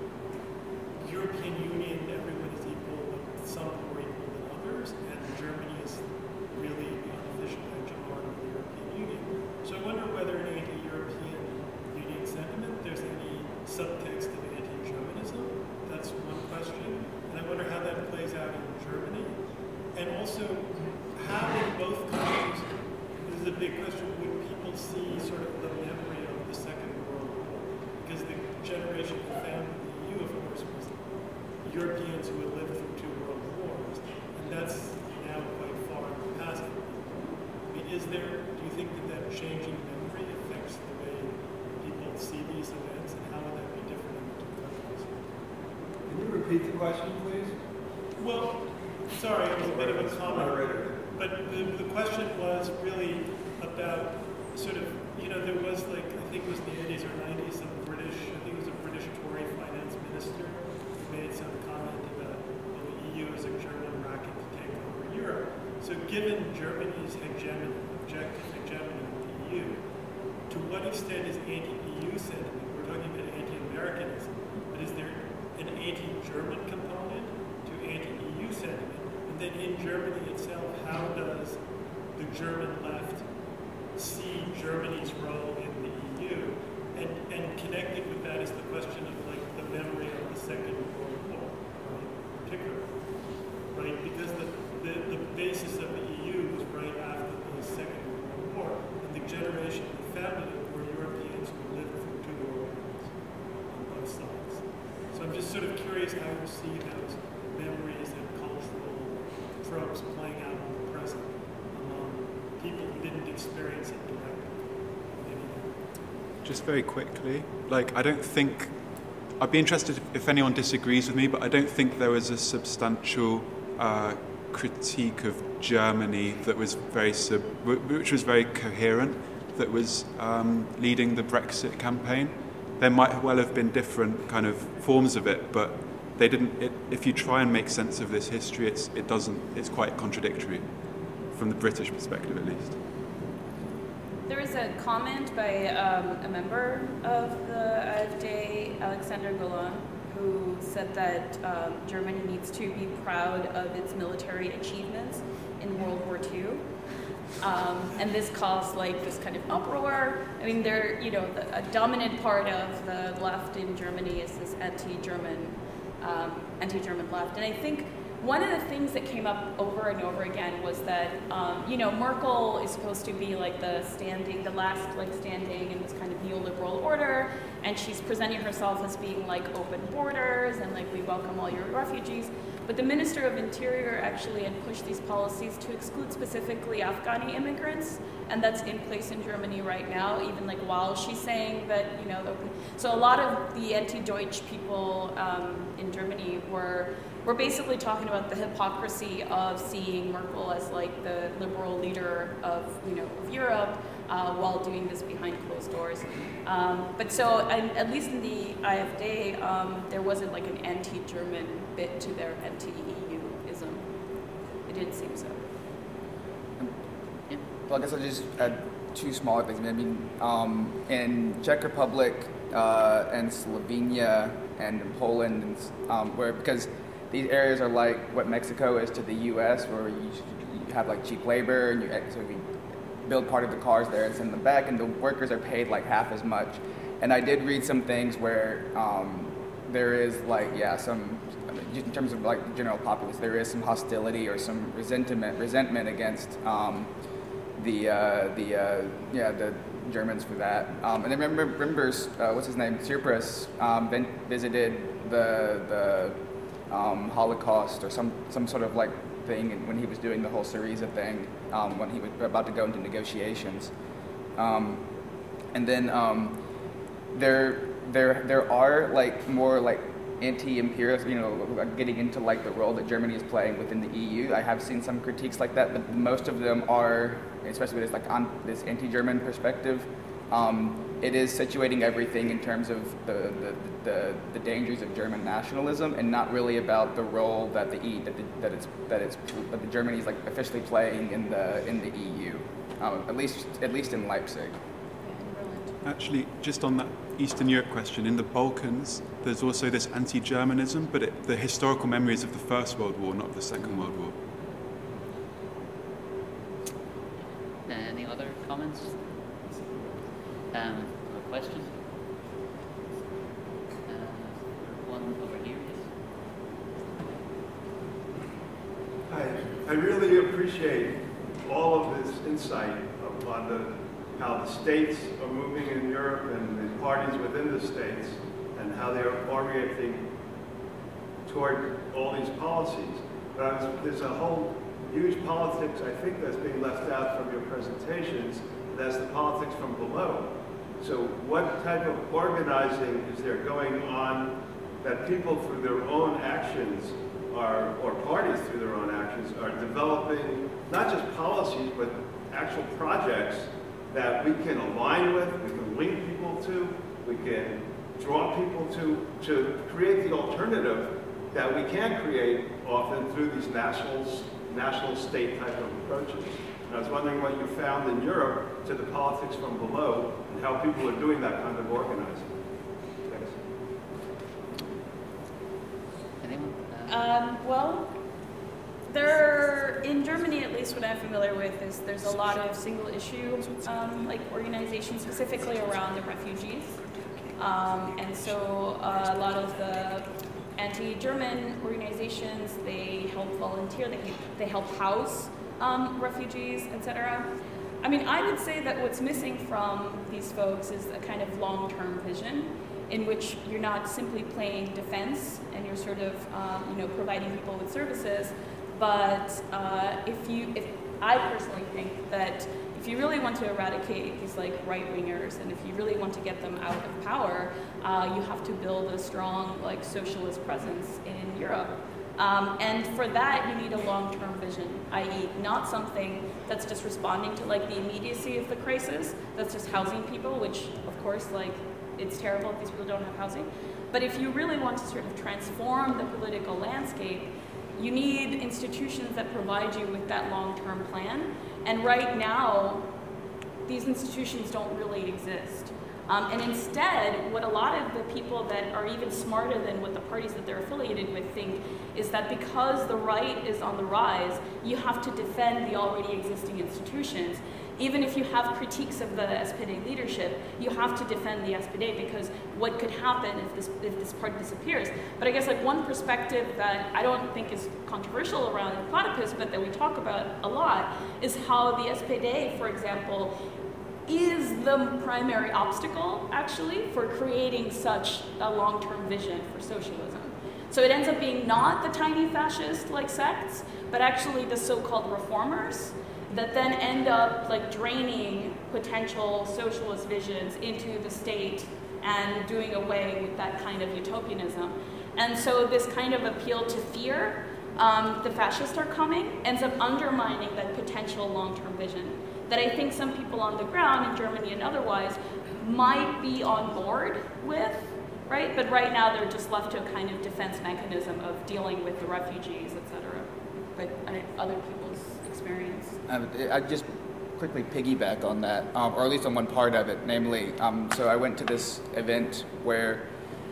European Union, everyone is equal, but some more equal than others, and Germany is really the unofficial hegemon of the European Union. So, I wonder whether in anti-European Union sentiment, there's any subtext of anti-Germanism. That's one question. And I wonder how that plays out in Germany. And also, how in both countries, this is a big question, would people see sort of the memory of the Second World War? Because the generation who founded the E U, of course, was Europeans who had lived through two world wars. And that's now quite far in the past. I mean, is there, do you think that that changing memory affects the way people see these events, and how would that be different in the two countries? Can you repeat the question, please? Well, sorry, it was a bit of a comment. But the, the question was really about sort of, you know, there was like, I think it was the eighties or nineties, some British, I think it was a British Tory finance minister who made some comment about, well, the E U is a German racket to take over Europe. So given Germany's hegemony, objective hegemony of the E U, to what extent is anti-E U sentiment, we're talking about anti-Americanism, but is there an anti-German component to anti-E U sentiment? And then in Germany itself, how does the German left see Germany's role in the E U? And, and connected with that is the question of like the memory of the Second World War, right, particularly, right? Because the, the, the basis of the E U was right after the Second World War, and the generation that founded it were Europeans who lived through two world wars on both sides. So I'm just sort of curious how you see those memories and cultural tropes playing out in the present among people who didn't experience it directly. Just very quickly, like I don't think, I'd be interested if, if anyone disagrees with me, but I don't think there was a substantial uh, critique of Germany that was very, sub, which was very coherent, that was um, leading the Brexit campaign. There might well have been different kind of forms of it, but they didn't. It, if you try and make sense of this history, it's it doesn't. It's quite contradictory, from the British perspective at least. There was a comment by um, a member of the A F D, Alexander Golan, who said that um, Germany needs to be proud of its military achievements in World War Two. Um, and this caused like this kind of uproar. I mean, there, you know, the, a dominant part of the left in Germany is this anti-German, um, anti-German left. And I think one of the things that came up over and over again was that, um, you know, Merkel is supposed to be like the standing, the last like standing in this kind of neoliberal order, and she's presenting herself as being like open borders and like we welcome all your refugees. But the Minister of Interior actually had pushed these policies to exclude specifically Afghani immigrants, and that's in place in Germany right now, even like while she's saying that, you know, the, so a lot of the anti-Deutsch people um, in Germany were We're basically talking about the hypocrisy of seeing Merkel as like the liberal leader of, you know, of Europe uh, while doing this behind closed doors. Um, but so, and at least in the I F D, um, there wasn't like an anti-German bit to their anti-E U-ism. It didn't seem so. Yeah. Well, I guess I'll just add two smaller things. I mean, um, in Czech Republic uh, and Slovenia and in Poland, and, um, where because these areas are like what Mexico is to the U S, where you, you have like cheap labor, and you, so we build part of the cars there, it's in the back, and the workers are paid like half as much. And I did read some things where um, there is like, yeah, some, I mean, in terms of like the general populace, there is some hostility or some resentment, resentment against um, the, uh, the, uh, yeah, the Germans for that. Um, and I remember, remember uh, what's his name, Tsipras, um, visited the, the, Um, Holocaust or some, some sort of like thing when he was doing the whole Syriza thing, um, when he was about to go into negotiations. Um, and then um, there, there, there are like more like anti-imperialist, you know, getting into like the role that Germany is playing within the E U. I have seen some critiques like that, but most of them are, especially with this like on this anti-German perspective, um, it is situating everything in terms of the, the, the, the dangers of German nationalism, and not really about the role that the E that, the, that it's that it's that the Germany is like officially playing in the in the E U, um, at least at least in Leipzig. Actually, just on that Eastern Europe question, in the Balkans, there's also this anti-Germanism, but it, the historical memory is of the First World War, not of the Second World War. Any other comments? Um, a question? Uh, one over here, yes. Hi, I really appreciate all of this insight on the, how the states are moving in Europe and the parties within the states and how they're orienting toward all these policies. But I was, there's a whole huge politics, I think, that's being left out from your presentations. That's the politics from below. So what type of organizing is there going on that people through their own actions are, or parties through their own actions, are developing not just policies, but actual projects that we can align with, we can link people to, we can draw people to, to create the alternative that we can create often through these national, national state type of approaches. I was wondering what you found in Europe to the politics from below and how people are doing that kind of organizing. Thanks. Anyone? Um, well, there, in Germany at least, what I'm familiar with is there's a lot of single issue um, like organizations specifically around the refugees. Um, and so uh, a lot of the anti-German organizations, they help volunteer, they, they help house um, refugees, et cetera. I mean, I would say that what's missing from these folks is a kind of long-term vision in which you're not simply playing defense and you're sort of, um, you know, providing people with services, but uh, if you, if I personally think that if you really want to eradicate these like right-wingers and if you really want to get them out of power, uh, you have to build a strong like socialist presence in Europe. Um, and for that, you need a long-term vision, that is not something that's just responding to like the immediacy of the crisis, that's just housing people, which of course, like, it's terrible if these people don't have housing. But if you really want to sort of transform the political landscape, you need institutions that provide you with that long-term plan. And right now, these institutions don't really exist. Um, and instead, what a lot of the people that are even smarter than what the parties that they're affiliated with think is that because the right is on the rise, you have to defend the already existing institutions, even if you have critiques of the S P D leadership, you have to defend the S P D because what could happen if this if this party disappears? But I guess like one perspective that I don't think is controversial around platypus, but that we talk about a lot, is how the S P D, for example, is the primary obstacle actually for creating such a long-term vision for socialism. So it ends up being not the tiny fascist-like sects, but actually the so-called reformers that then end up like draining potential socialist visions into the state and doing away with that kind of utopianism. And so this kind of appeal to fear, um, the fascists are coming, ends up undermining that potential long-term vision that I think some people on the ground in Germany and otherwise might be on board with, right? But right now they're just left to a kind of defense mechanism of dealing with the refugees, et cetera. But uh, other people's experience. Um, I just quickly piggyback on that, um, or at least on one part of it, namely, um, so I went to this event where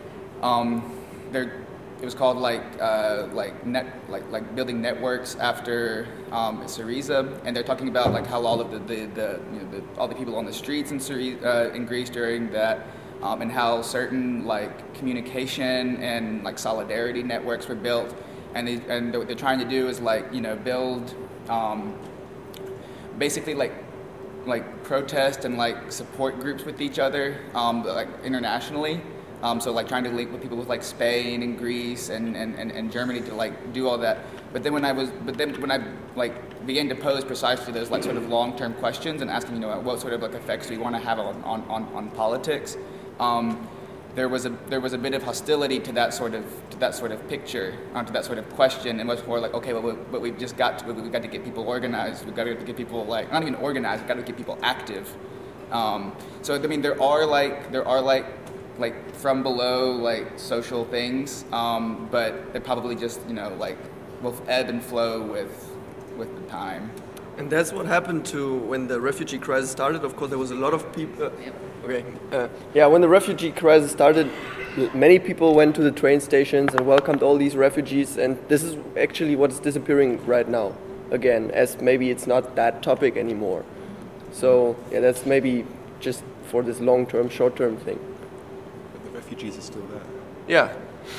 um, there, it was called like uh, like net like like building networks after um, Syriza, and they're talking about like how all of the the, the, you know, the all the people on the streets in Syriza, uh, in Greece during that, um, and how certain like communication and like solidarity networks were built, and they, and what they're trying to do is like you know build um, basically like like protest and like support groups with each other, um, like internationally. Um, so like trying to link with people with like Spain and Greece and, and, and, and Germany to like do all that. But then when I was, but then when I like began to pose precisely those like sort of long-term questions and asking, you know, what sort of like effects do we want to have on, on, on, on politics, um, there was a there was a bit of hostility to that sort of to that sort of picture, um, to that sort of question, and much more like, okay, well, we, but we've just got to we've got to get people organized. We've got to get people like not even organized. We've got to get people active. Um, so I mean, there are like there are like. like from below like social things, um, but it probably just you know like will ebb and flow with with the time. And that's what happened to when the refugee crisis started. Of course, there was a lot of people. Uh, okay, uh, yeah, when the refugee crisis started, many people went to the train stations and welcomed all these refugees. And this is actually what's disappearing right now, again, as maybe it's not that topic anymore. So yeah, that's maybe just for this long-term, short-term thing. Refugees are still there. Yeah.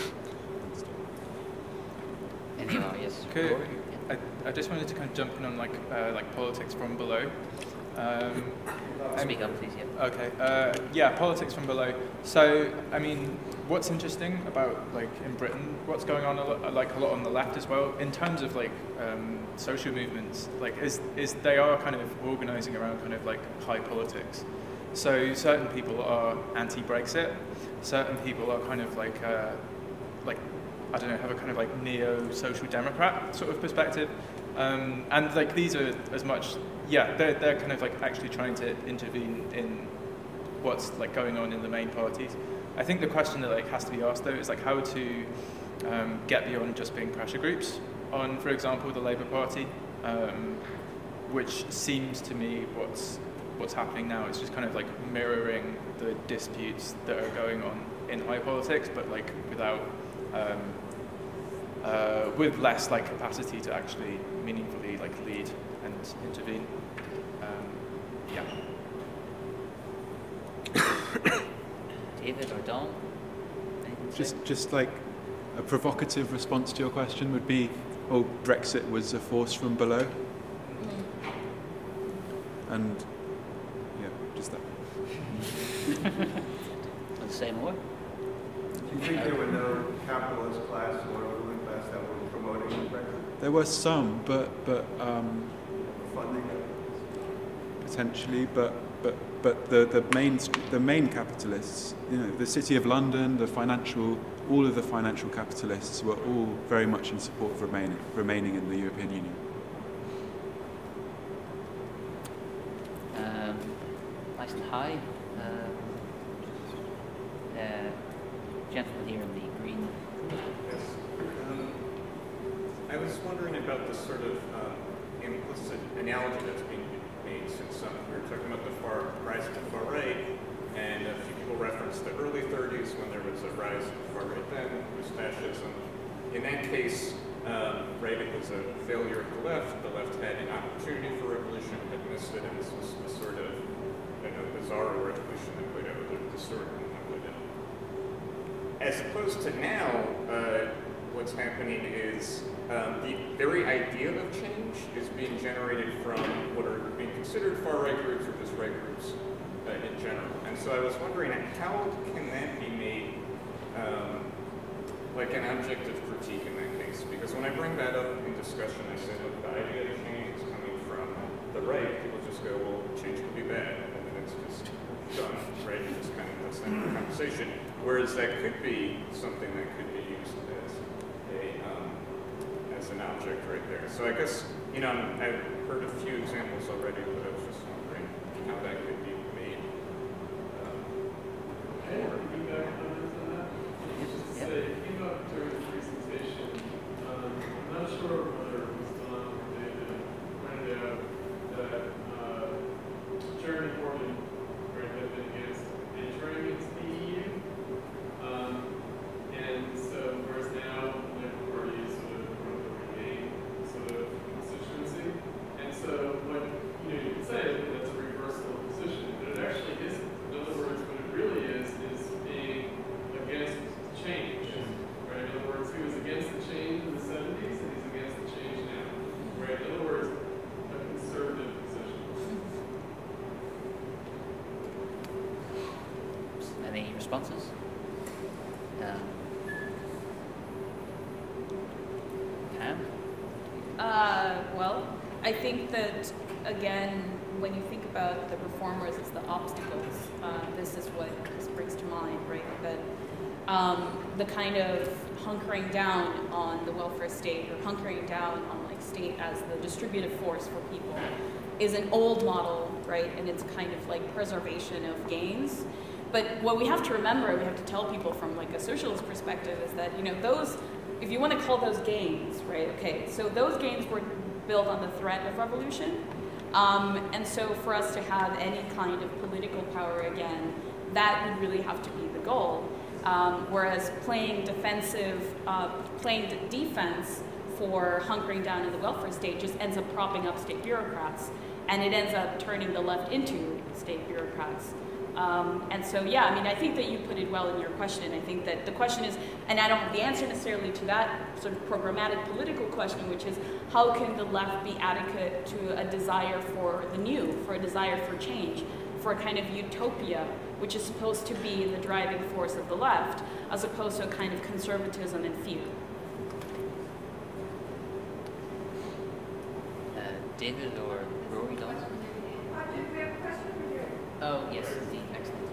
Anyhow, yes. Okay. I, I just wanted to kind of jump in on like uh, like politics from below. Um, Speak up, please. Yeah. Okay. Uh, yeah, politics from below. So, I mean, what's interesting about like in Britain, what's going on a lot, like a lot on the left as well, in terms of like um, social movements, like is is they are kind of organising around kind of like high politics. So certain people are anti-Brexit. Certain people are kind of like, uh, like I don't know, have a kind of like neo-social democrat sort of perspective, um, and like these are as much, yeah, they're they're kind of like actually trying to intervene in what's like going on in the main parties. I think the question that like has to be asked though is like how to um, get beyond just being pressure groups on, for example, the Labour Party, um, which seems to me what's what's happening now is just kind of like mirroring the disputes that are going on in high politics, but like without, um, uh, with less like capacity to actually meaningfully like lead and intervene. Um, yeah. David or Dom? Just, just like a provocative response to your question would be, oh, Brexit was a force from below, and. Just that. Let's say more. Do you think there were no capitalist class or ruling class that were promoting Brexit? There were some, but but um, funding potentially, but but but the the main the main capitalists, you know, the City of London, the financial, all of the financial capitalists were all very much in support of remaining remaining in the European Union. Um, nice and high. Uh, uh, gentleman here in the green. Yes. Um, I was wondering about this sort of um, implicit analogy that's being made since um, we were talking about the far rise to the far right, and a few people referenced the early thirties when there was a rise to the far right then, it was fascism. in that case, um, right, it was a failure of the left. The left had an opportunity for revolution, had missed it, and this was a sort of, I don't know, bizarre revolution that played out with the disorder and that played out. As opposed to now, uh, what's happening is um, the very idea of change is being generated from what are being considered far-right groups or just right groups uh, in general. And so I was wondering, how can that be made um, like an object of critique in that case? Because when I bring that up in discussion, I say, look, the idea of change is coming from the right. People just go, well, change can be bad, and then it's just done, right? It just kind of that's the end of the conversation. Whereas that could be something that could be used as a um, as an object right there. So I guess, you know, I've heard a few examples already, but I was just wondering how that could be made. Um, more feedback comments on that? Just to say, it came up during the presentation. Um, I'm not sure whether it was Don or David pointed out that uh, Jeremy Corbyn right, had been against entering into the E U. Um, and so, whereas now the Labour Party is sort of one of the remaining sort of constituency. And so, what you know, you could say that that's a reversal of position, but it actually isn't. In other words, what it really is is being against change. Right? In other words, he was against the change in the seventies, and he's against the change now. Right? In other words, a conservative position. Any responses? Um, Pam? Uh, well, I think that, again, when you think about the reformers as the obstacles, uh, this is what this brings to mind, right? That um, the kind of hunkering down on the welfare state or hunkering down on like state as the distributive force for people is an old model, right? And it's kind of like preservation of gains. But what we have to remember, we have to tell people from like a socialist perspective is that, you know, those, if you want to call those gains, right? Okay, so those gains were built on the threat of revolution. Um, and so for us to have any kind of political power again, that would really have to be the goal. Um, whereas playing defensive, uh, playing d- defense for hunkering down in the welfare state just ends up propping up state bureaucrats, and it ends up turning the left into state bureaucrats. Um, and so, yeah, I mean, I think that you put it well in your question. I think that the question is, and I don't have the answer necessarily to that sort of programmatic political question, which is how can the left be adequate to a desire for the new, for a desire for change, for a kind of utopia, which is supposed to be the driving force of the left, as opposed to a kind of conservatism and fear. Uh, David or Rory, Don? Oh, yes, indeed. Excellent.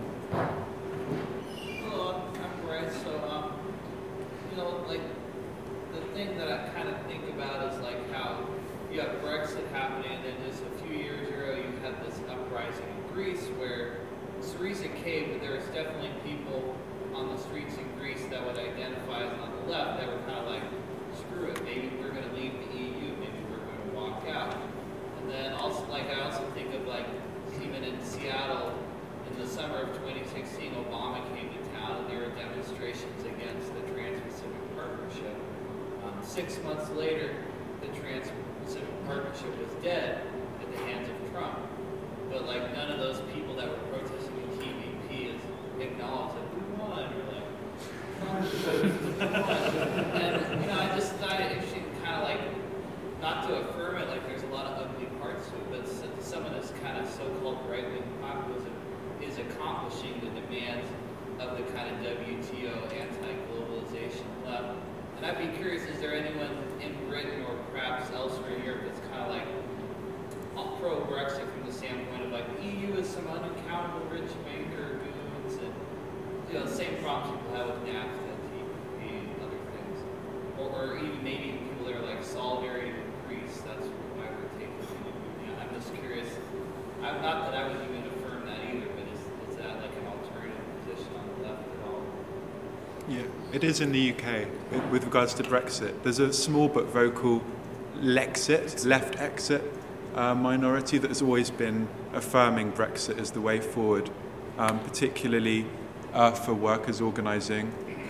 Hello, I'm Brad. So, um, you know, like, the thing that I kind of think about is, like, how you have Brexit happening, and then just a few years ago, you had this uprising in Greece where Syriza caved, but there was definitely people on the streets in Greece that would identify as on the left that were kind of like, screw it, maybe we're going to leave the E U, maybe we're going to walk out. And then also, like, I also think of, like, even in Seattle, in the summer of twenty sixteen, Obama came to town, and there were demonstrations against the Trans-Pacific Partnership. Um, six months later, the Trans-Pacific Partnership was dead at the hands of Trump. But like none of those people that were protesting the T V P is acknowledged that we won, or like Trump won. And you know, I just thought it interesting, kind of like not to affirm it, like there's a lot of ugly parts to it, but some of this kind of so-called right-wing populism is accomplishing the demands of the kind of W T O anti-globalization left. And I'd be curious, is there anyone in Britain or perhaps elsewhere in Europe that's kind of like pro-Brexit from the standpoint of like the E U is some unaccountable rich banker goons, and you know the same problems people have with NAFTA, T P P, and other things, or, or even maybe people that are like solidarity with Greece. That's why we're taking the union. I'm just curious. I'm not that I would even affirm that either, but is is that like an alternative position on the left at all? Yeah, it is in the U K with regards to Brexit. There's a small but vocal Lexit, left exit uh, minority that has always been affirming Brexit as the way forward, um, particularly uh, for workers organising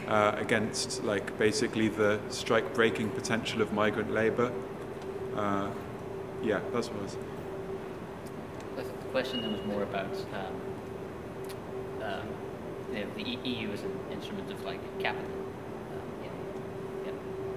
uh, against like basically the strike-breaking potential of migrant labor. Uh, yeah, that's what it was. I think the question then was more about um, um, you know, the E U as an instrument of like capital. Um, yeah.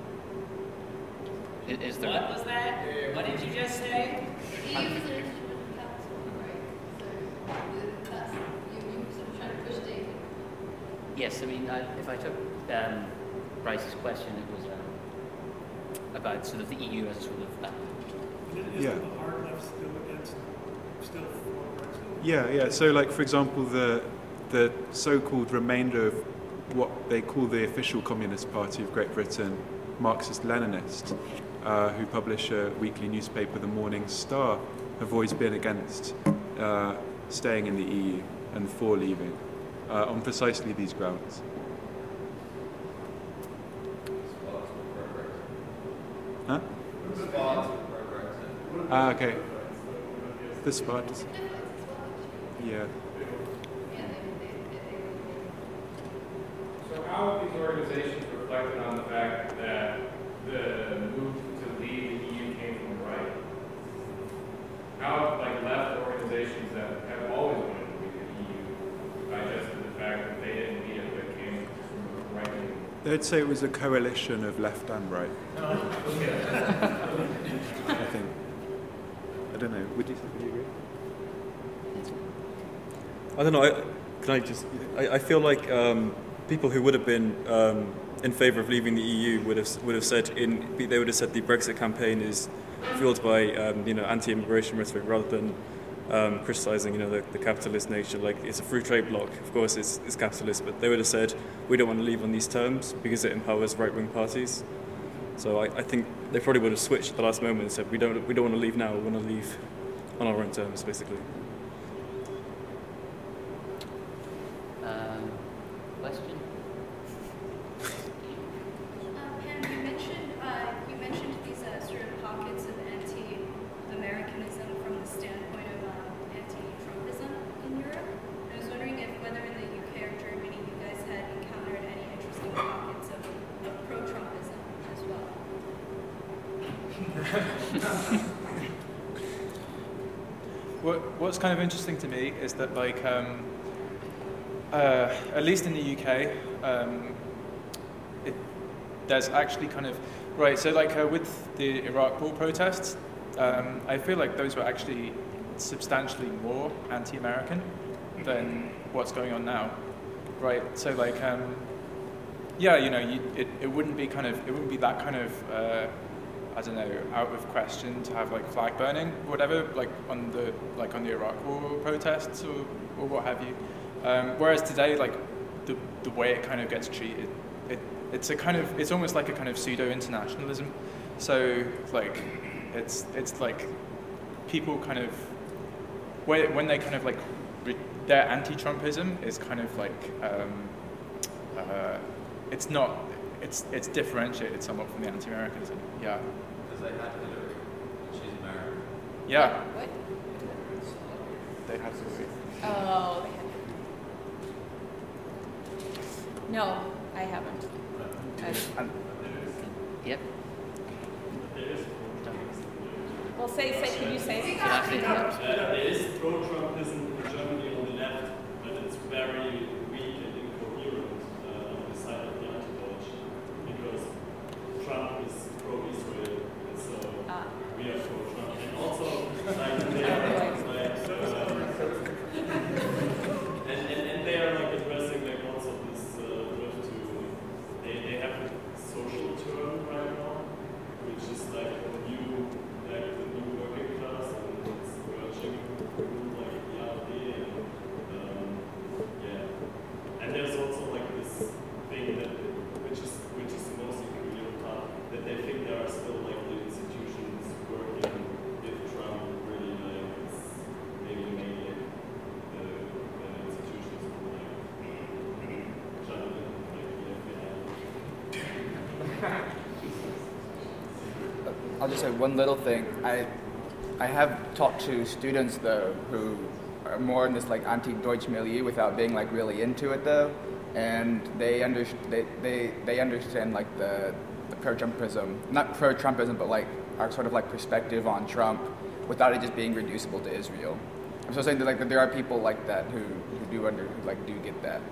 Yeah. Is, is there? What was that? What did you just say? The E U is an instrument of capital, right? So with us, you, you sort of trying to push data. Yes, I mean, I, if I took um, Bryce's question, it was um, about sort of the E U as a sort of. Um, Isn't Yeah. the hard left still against, still for Brexit? Yeah, yeah. So, like for example, the the so-called remainder of what they call the official Communist Party of Great Britain, Marxist-Leninists, uh, who publish a weekly newspaper, The Morning Star, have always been against uh, staying in the E U and for leaving uh, on precisely these grounds. Huh? Ah, okay. The Spartans. Yeah. So how have these organizations reflected on the fact that the move to leave the E U came from the right? How have like left organizations that have always wanted to leave the E U digested the fact that they didn't need it but came from the right? They'd say it was a coalition of left and right. Oh, okay. I think. I don't know. Would you, would you agree? I don't know. I, can I just? I, I feel like um, people who would have been um, in favour of leaving the E U would have would have said in they would have said the Brexit campaign is fueled by um, you know anti-immigration rhetoric rather than um, criticising you know the, the capitalist nature. Like it's a free trade bloc. Of course, it's, it's capitalist, but they would have said we don't want to leave on these terms because it empowers right-wing parties. So I, I think they probably would have switched at the last moment and said we don't we don't want to leave now. We want to leave on our own terms, basically. Um, question? Um, Pam, you mentioned uh, you mentioned these uh, sort of pockets of anti-Americanism from the standpoint of um, anti-Trumpism in Europe. I was wondering if whether in the U K or Germany you guys had encountered any interesting pockets of, of pro-Trumpism as well. What, what's kind of interesting to me is that, like, um, uh, at least in the U K, um, it, there's actually kind of right. So, like, uh, with the Iraq War protests, um, I feel like those were actually substantially more anti-American than what's going on now, right? So, like, um, yeah, you know, you, it it wouldn't be kind of it wouldn't be that kind of. Uh, I don't know, out of question to have like flag burning, or whatever, like on the like on the Iraq War protests or, or what have you. Um, whereas today, like the the way it kind of gets treated, it it's a kind of it's almost like a kind of pseudo internationalism. So like it's it's like people kind of when when they kind of like re- their anti-Trumpism is kind of like um, uh, it's not. It's it's differentiated somewhat from the anti-Americanism. Yeah. Because they had Hillary. She's American. Yeah. What? They had Hillary. Oh, they had. No, I haven't. I- Yep. Well, say, say, can you say? Uh, there is pro-Trumpism in Germany on the left, but it's very weak and incoherent uh, on the side of the anti-Deutsch, because Trump is pro-Israel, and so ah. we are pro-Trump. And also, like, they are like, uh, and, and, and they are like addressing like also this uh, drift to, they, they have a social term right now, which is like a new, like the new working class, and it's merging like the A F D and um, yeah. And there's also like this thing that, which is which is the most incoherent part, that they think there are still like the institutions working if Trump really like is maybe maybe the, the institutions will like jump in like the F B I. I'll just say one little thing. I I have talked to students though who are more in this like anti-Deutsch milieu without being like really into it though, and they under they, they they understand like the the pro-Trumpism, not pro-Trumpism, but like our sort of like perspective on Trump, without it just being reducible to Israel. I'm so saying that like that there are people like that who, who do under who like do get that.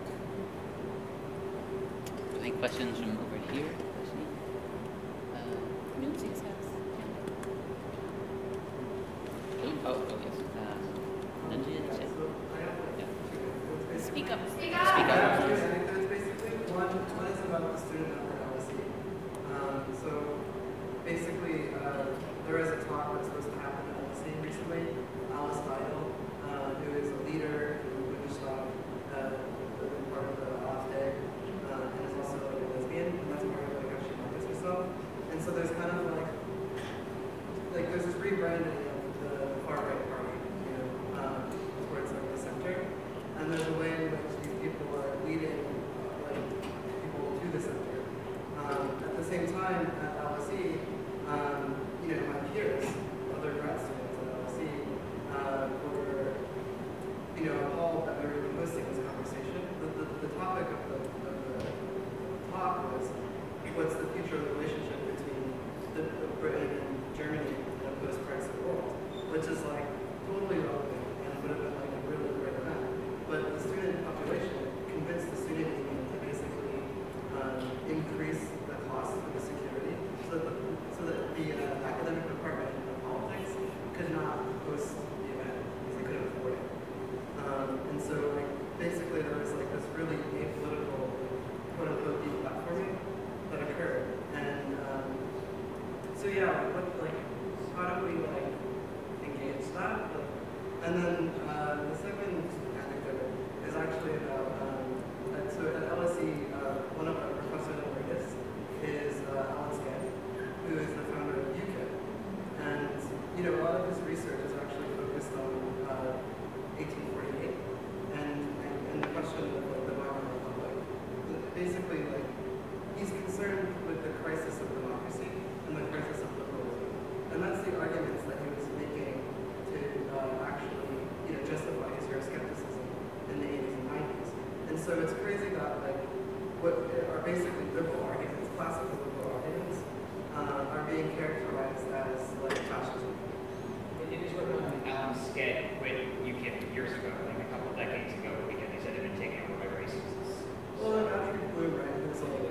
Any questions from over here? Uh, Nunzi's has. oh, oh, yes. Uh, Nunzi, that's it. Yeah. Speak up. Speak up. Speak up. There's basically one, one is about the student network L S E. Um, so basically, uh, there is a talk that's supposed to happen at L S E recently. Alice Weidel, uh, who is a leader in Wittgenstein, uh, been part of the off day, uh, and is also a lesbian, and that's part of like how she markets herself. And so there's kind of like, like there's this rebranding of the far right party, you know, um, towards like the center, and there's a way in which these people are leading uh, like people to the center. Um, at the same time, at L S E, um, you know, my peers, other grad students at L S E, uh, were, you know, appalled that we were even hosting this conversation. The, the, the topic of the, of the talk was, what's the future of the relationship between the, the Britain and Germany in a post-Brexit world, which is like totally relevant and would have been like a really great event. But the student population convinced the student union to basically um, increase the cost of the security so that the, so that the uh, academic department of politics could not host the event because they couldn't afford it. Um, and so like basically there was like this really apolitical quote-unquote deplatforming that occurred. And um, so yeah, what, like how do we like engage that? Like, and then uh, the second anecdote is actually about, um, at, so at L S E, uh, one of our professors emeritus is uh, Alan Scann, who is the founder of UKIP. And, you know, a lot of his research is actually focused on uh, eighteen forty-eight and, and, and the question of like, the Weimar Republic. Basically, like, he's concerned with the crisis of democracy and the crisis of liberalism. And that's the arguments that he was making to uh, actually, you know, justify his Euroscepticism in the eighties and nineties. And so it's crazy that, like, what are basically liberal arguments, classical liberal arguments, uh, are being characterized as, like, fascism. It is what Alan Scann quit UKIP years ago, like a couple decades ago, because he said it had been taken over by racists. Well, Godfrey Bloom, right, who's like,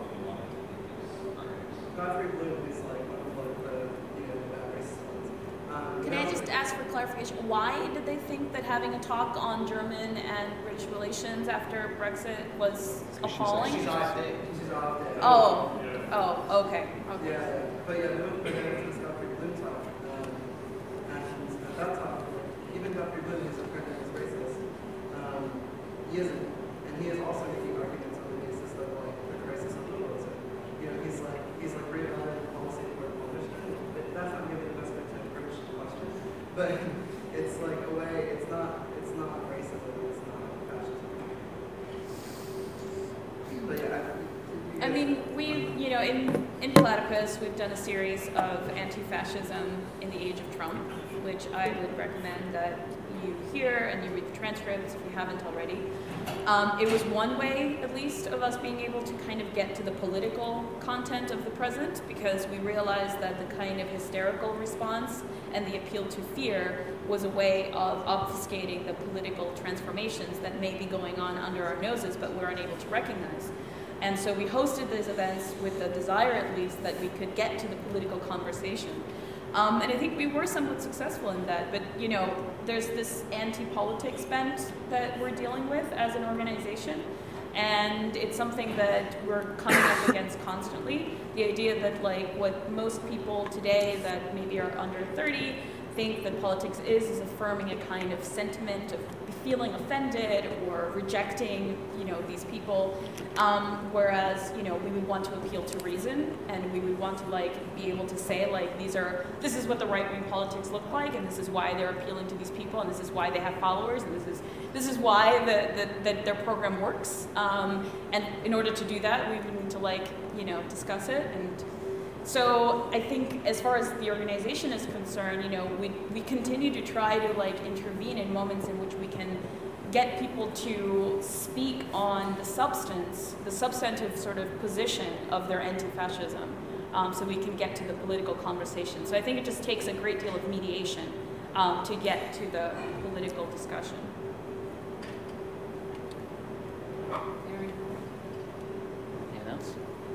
Godfrey Bloom is like one of like the, you know, the bad racist ones. Um, Can I just ask for clarification? Why did they think that having a talk on German and British relations after Brexit was appalling? She's off day. She's off day. Oh, oh, okay. okay. Yeah, yeah. But yeah, no, but then it's this Godfrey Bloom talk. Um, and at that talk, even Godfrey Bloom, who's a friend of his racist, um, he isn't. And he is also making arguments on the basis of like the crisis of liberalism. You know, he's like he's like reevaluating policy for punishment. But that's not really the best way to approach the question. But it's like a way. It's not. It's not racism. It's not fascism. But yeah. I mean, we, you know, in, in Platypus, we've done a series of anti-fascism in the age of Trump, which I would recommend that you hear and you read the transcripts if you haven't already. Um, it was one way, at least, of us being able to kind of get to the political content of the present, because we realized that the kind of hysterical response and the appeal to fear was a way of obfuscating the political transformations that may be going on under our noses, but we're unable to recognize. And so we hosted these events with the desire, at least, that we could get to the political conversation. Um, and I think we were somewhat successful in that. But, you know, there's this anti-politics bent that we're dealing with as an organization. And it's something that we're coming up against constantly. The idea that, like, what most people today that maybe are under thirty think that politics is, is affirming a kind of sentiment of feeling offended or rejecting, you know, these people. Um, whereas, you know, we would want to appeal to reason, and we would want to, like, be able to say, like, these are, this is what the right-wing politics look like, and this is why they're appealing to these people, and this is why they have followers, and this is this is why the, the, the their program works. Um, and in order to do that, we would need to, like, you know, discuss it. And so I think as far as the organization is concerned, you know, we we continue to try to, like, intervene in moments in which we can get people to speak on the substance, the substantive sort of position of their anti-fascism, um, so we can get to the political conversation. So I think it just takes a great deal of mediation um, to get to the political discussion. Anyone else?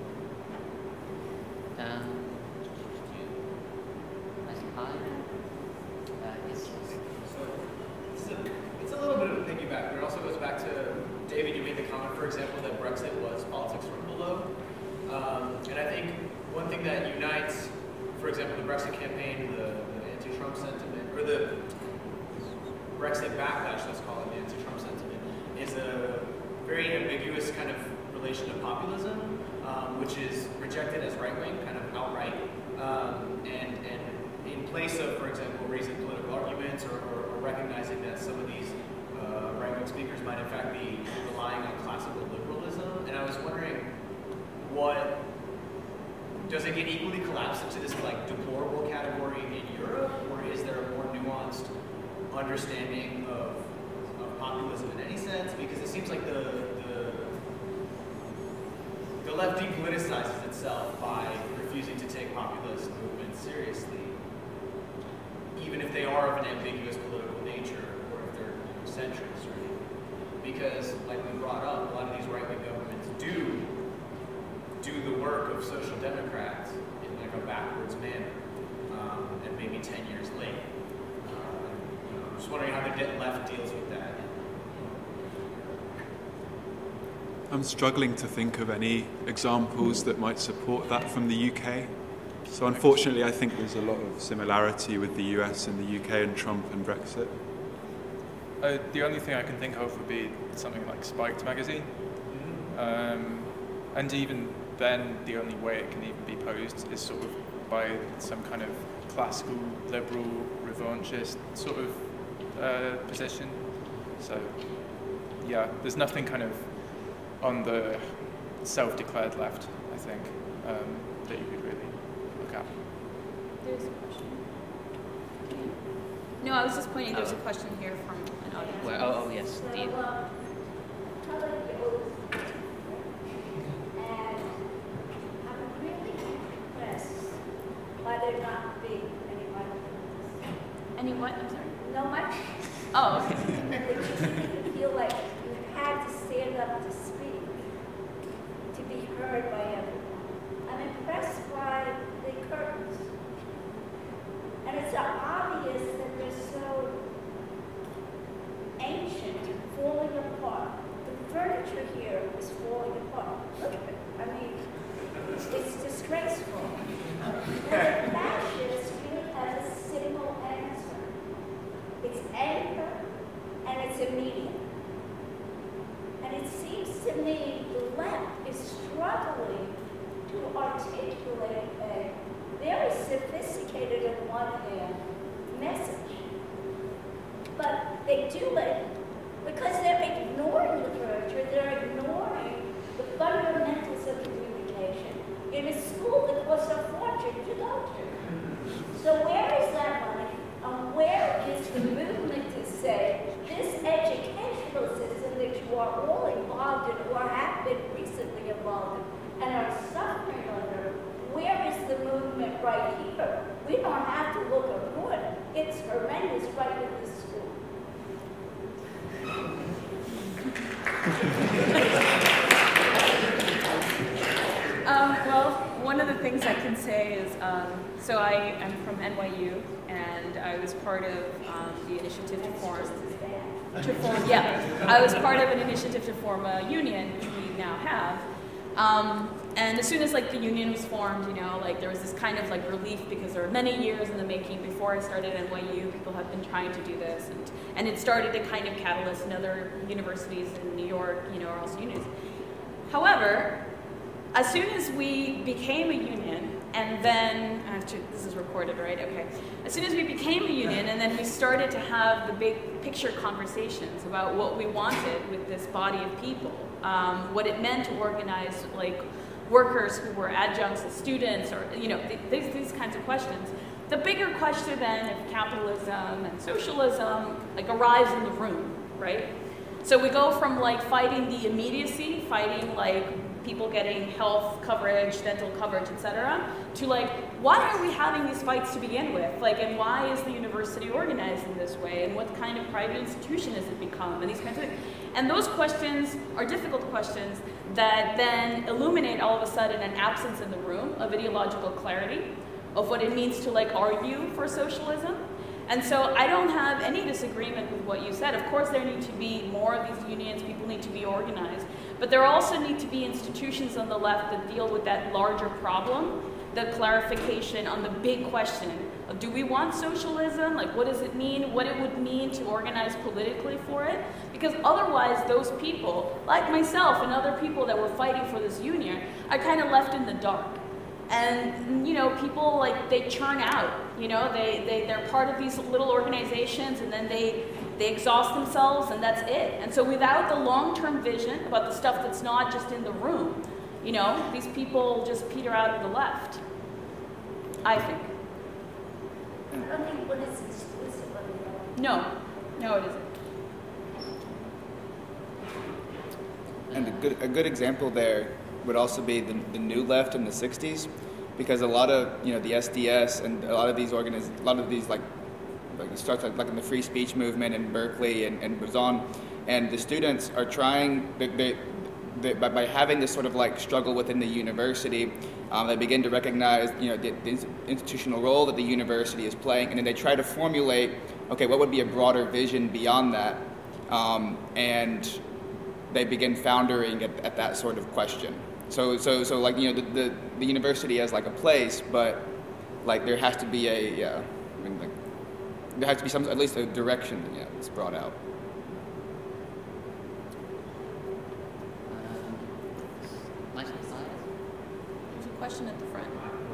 Um, nice and high. Uh, yes. So it's a, it's a little bit of a piggyback, but it also goes back to, David, you made the comment, for example, that Brexit was politics from below. Um, and I think one thing that unites, for example, the Brexit campaign, the, the anti-Trump sentiment, or the Brexit backlash, let's call it, the anti-Trump sentiment, is a very ambiguous kind of relation to populism, um, which is rejected as right-wing, kind of outright. Um, and, and in place of, for example, raising political arguments or, or, or recognizing that some of these uh, right-wing speakers might in fact be relying on classical liberalism. And I was wondering, what, does it get equally collapsed into this like deplorable category in Europe, or is there a more nuanced understanding of, of populism in any sense? Because it seems like the, the, the left depoliticizes itself by refusing to take populist movements seriously, even if they are of an ambiguous political nature, or if they're you know, centrist, right? Because, like we brought up, a lot of these right-wing governments do do the work of social democrats in like a backwards manner, um, and maybe ten years late. Uh, you know, I'm just wondering how the de- left deals with that. I'm struggling to think of any examples that might support that from the U K. So unfortunately, I think there's a lot of similarity with the U S and the U K and Trump and Brexit. Uh, the only thing I can think of would be something like Spiked magazine. Um, and even then, the only way it can even be posed is sort of by some kind of classical, liberal, revanchist sort of uh, position. So, yeah, there's nothing kind of on the self-declared left, I think, um, that you could really look at. There's a question. No, I was just pointing, there's a question here from an audience. Where, oh, oh, yes, Steve. Why there not be any mindfulness? Any what? I'm sorry. No much. Oh, okay. It just made you feel like you had to stand up to speak, to be heard by everyone. I'm impressed by the curtains. And it's obvious that they're so ancient, falling apart. The furniture here is falling apart. Look at it. I mean, it's disgraceful. And the fascists really have a single answer. It's anger and it's immediate. And it seems to me the left is struggling to articulate a very sophisticated on one hand message. But they do it because they're ignoring the literature, they're ignoring the fundamentals of communication in a school that costs a fortune to go to. So where is that money? And where is the movement to say this educational system that you are all involved in or have been recently involved in and are suffering under, where is the movement right here? We don't have to look abroad. It's horrendous right in this school. Um, well, one of the things I can say is, um, so I am from N Y U, and I was part of um, the initiative to form, to form, yeah, I was part of an initiative to form a union, which we now have. Um, and as soon as like the union was formed, you know, like there was this kind of like relief because there were many years in the making. Before I started N Y U, people have been trying to do this, and, and it started to kind of catalyst in other universities in New York, you know, or else unions. However, as soon as we became a union, and then, actually, this is recorded, right? Okay. As soon as we became a union, and then we started to have the big picture conversations about what we wanted with this body of people, um, what it meant to organize, like, workers who were adjuncts as students, or, you know, th these, these kinds of questions. The bigger question then, if capitalism and socialism, like, arrives in the room, right? So we go from like fighting the immediacy, fighting like people getting health coverage, dental coverage, et cetera, to like, why are we having these fights to begin with? Like, and why is the university organized in this way? And what kind of private institution has it become? And these kinds of things. And those questions are difficult questions that then illuminate all of a sudden an absence in the room of ideological clarity, of what it means to like argue for socialism. And so I don't have any disagreement with what you said. Of course there need to be more of these unions, people need to be organized, but there also need to be institutions on the left that deal with that larger problem, the clarification on the big question of, do we want socialism? Like, what does it mean? What it would mean to organize politically for it? Because otherwise those people, like myself and other people that were fighting for this union, are kind of left in the dark. And, you know, people, like, they churn out, you know, they, they, they're part of these little organizations, and then they, they exhaust themselves, and that's it. And so without the long-term vision about the stuff that's not just in the room, you know, these people just peter out of the left, I think. I don't think what is exclusive of the No, no, it isn't. And a good, a good example there would also be the, the new left in the sixties, because a lot of, you know, the S D S and a lot of these organiz a lot of these like, like it starts like, like in the free speech movement in Berkeley and, and goes on, and the students are trying, they, they, they, by, by having this sort of like struggle within the university, um, they begin to recognize, you know, the, the institutional role that the university is playing, and then they try to formulate, okay, what would be a broader vision beyond that, um, and they begin foundering at, at that sort of question. So, so, so, like, you know, the, the, the university as like a place, but like there has to be a, uh, I mean, like, there has to be some, at least a direction that, yeah, that's brought out. Nice and quiet. There's a question at the front.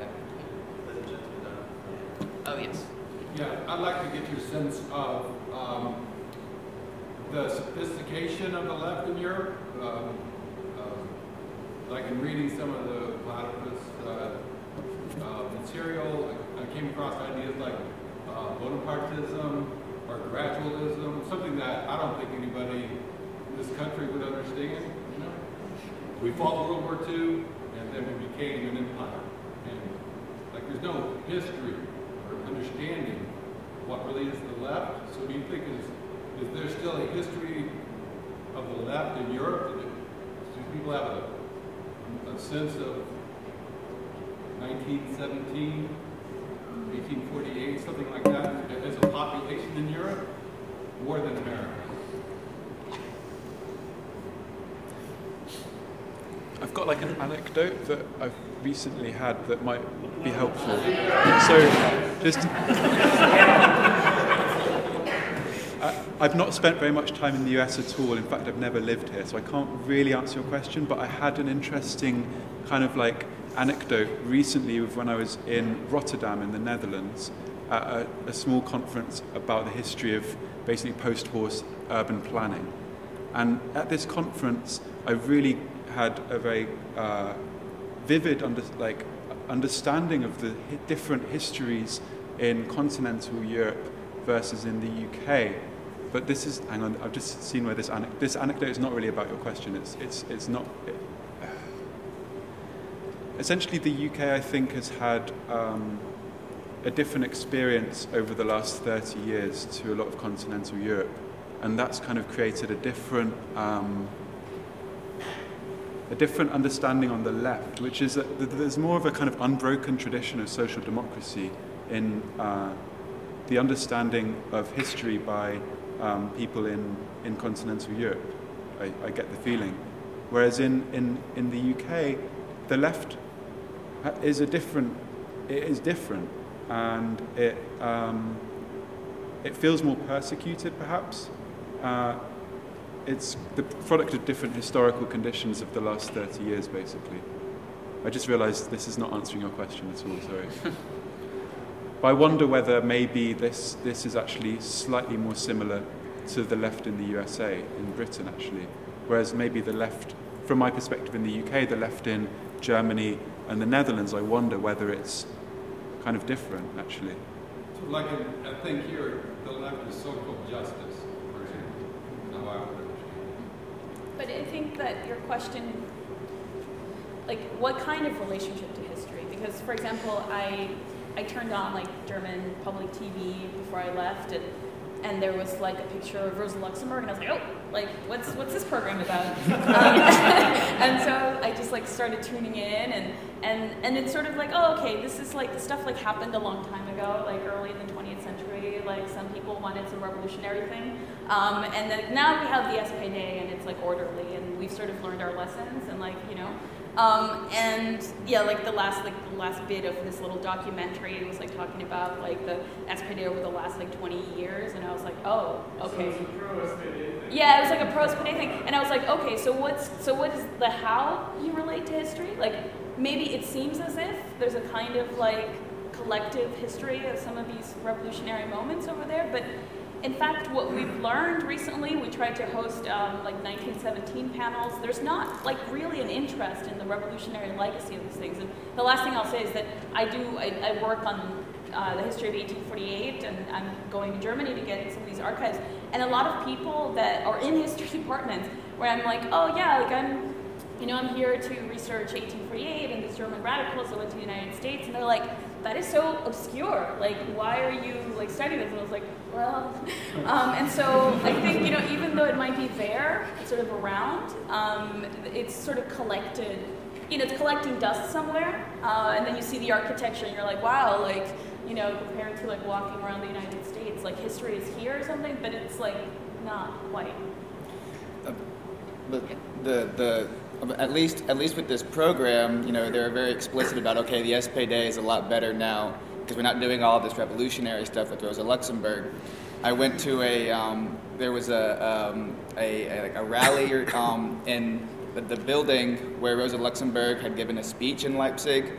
Oh, yes. Yeah, I'd like to get your sense of um, the sophistication of the left in Europe. Um, uh, like in reading some of the Platypus uh, uh, material, I, I came across ideas like uh, Bonapartism or gradualism, something that I don't think anybody in this country would understand. You know? We fought World War Two, and then we became an empire. And like, there's no history or understanding what really is the left. So do you think is is there still a history of the left in Europe? Do people have a, a sense of nineteen seventeen, eighteen forty-eight, something like that, as a population in Europe, more than America? I've got like an anecdote that I've recently had that might be helpful. So, just I, I've not spent very much time in the U S at all. In fact, I've never lived here, so I can't really answer your question. But I had an interesting kind of like anecdote recently of when I was in Rotterdam in the Netherlands at a, a small conference about the history of basically post-war urban planning. And at this conference, I really had a very uh, vivid under, like, understanding of the hi different histories in continental Europe versus in the U K. But this is, hang on, I've just seen where this, ane this anecdote is not really about your question. It's, it's, it's not, it, uh, essentially the U K, I think, has had um, a different experience over the last thirty years to a lot of continental Europe. And that's kind of created a different, um, a different understanding on the left, which is that there's more of a kind of unbroken tradition of social democracy in uh, the understanding of history by um, people in, in continental Europe. I, I get the feeling. Whereas in, in, in the U K, the left is a different, it is different, and it, um, it feels more persecuted perhaps. Uh, It's the product of different historical conditions of the last thirty years, basically. I just realised this is not answering your question at all, sorry. But I wonder whether maybe this, this is actually slightly more similar to the left in the U S A, in Britain actually. Whereas maybe the left, from my perspective in the U K, the left in Germany and the Netherlands, I wonder whether it's kind of different actually. So like in, I think here, the left is social justice, for example. How I would understand. but I think that your question, like, what kind of relationship to history? Because, for example, I I turned on like German public T V before I left, and and there was like a picture of Rosa Luxemburg, and I was like, oh, like what's what's this program about? um, and so I just like started tuning in, and and and it's sort of like, oh, okay, this is like the stuff like happened a long time ago, like early in the twentieth century. Like some people wanted some revolutionary thing, um, and then now we have the S P D, and it's like orderly, and we've sort of learned our lessons, and like you know. Um, and yeah, like the last like the last bit of this little documentary, it was like talking about like the S P D over the last like twenty years, and I was like, oh, okay. So it's a pro-S P D thing. Yeah, it was like a pro-S P D thing, and I was like, okay, so what's so what is the how you relate to history? Like maybe it seems as if there's a kind of like collective history of some of these revolutionary moments over there, but in fact, what we've learned recently, we tried to host um, like nineteen seventeen panels. There's not like really an interest in the revolutionary legacy of these things. And the last thing I'll say is that I do, I, I work on uh, the history of eighteen forty-eight, and I'm going to Germany to get some of these archives. And a lot of people that are in history departments, where I'm like, oh yeah, like I'm, you know, I'm here to research eighteen forty-eight and these German radicals that went to the United States, and they're like, that is so obscure. Like, why are you like studying this? And I was like, well, um, and so I think, you know, even though it might be there, sort of around, um, it's sort of collected, you know, it's collecting dust somewhere, uh, and then you see the architecture and you're like, wow, like, you know, compared to like walking around the United States, like history is here or something, but it's like not quite. Uh, but the, the, At least, at least with this program, you know, they're very explicit about, okay, the S P D is a lot better now because we're not doing all this revolutionary stuff with Rosa Luxemburg. I went to a, um, there was a, um, a, a, a rally um, in the, the building where Rosa Luxemburg had given a speech in Leipzig,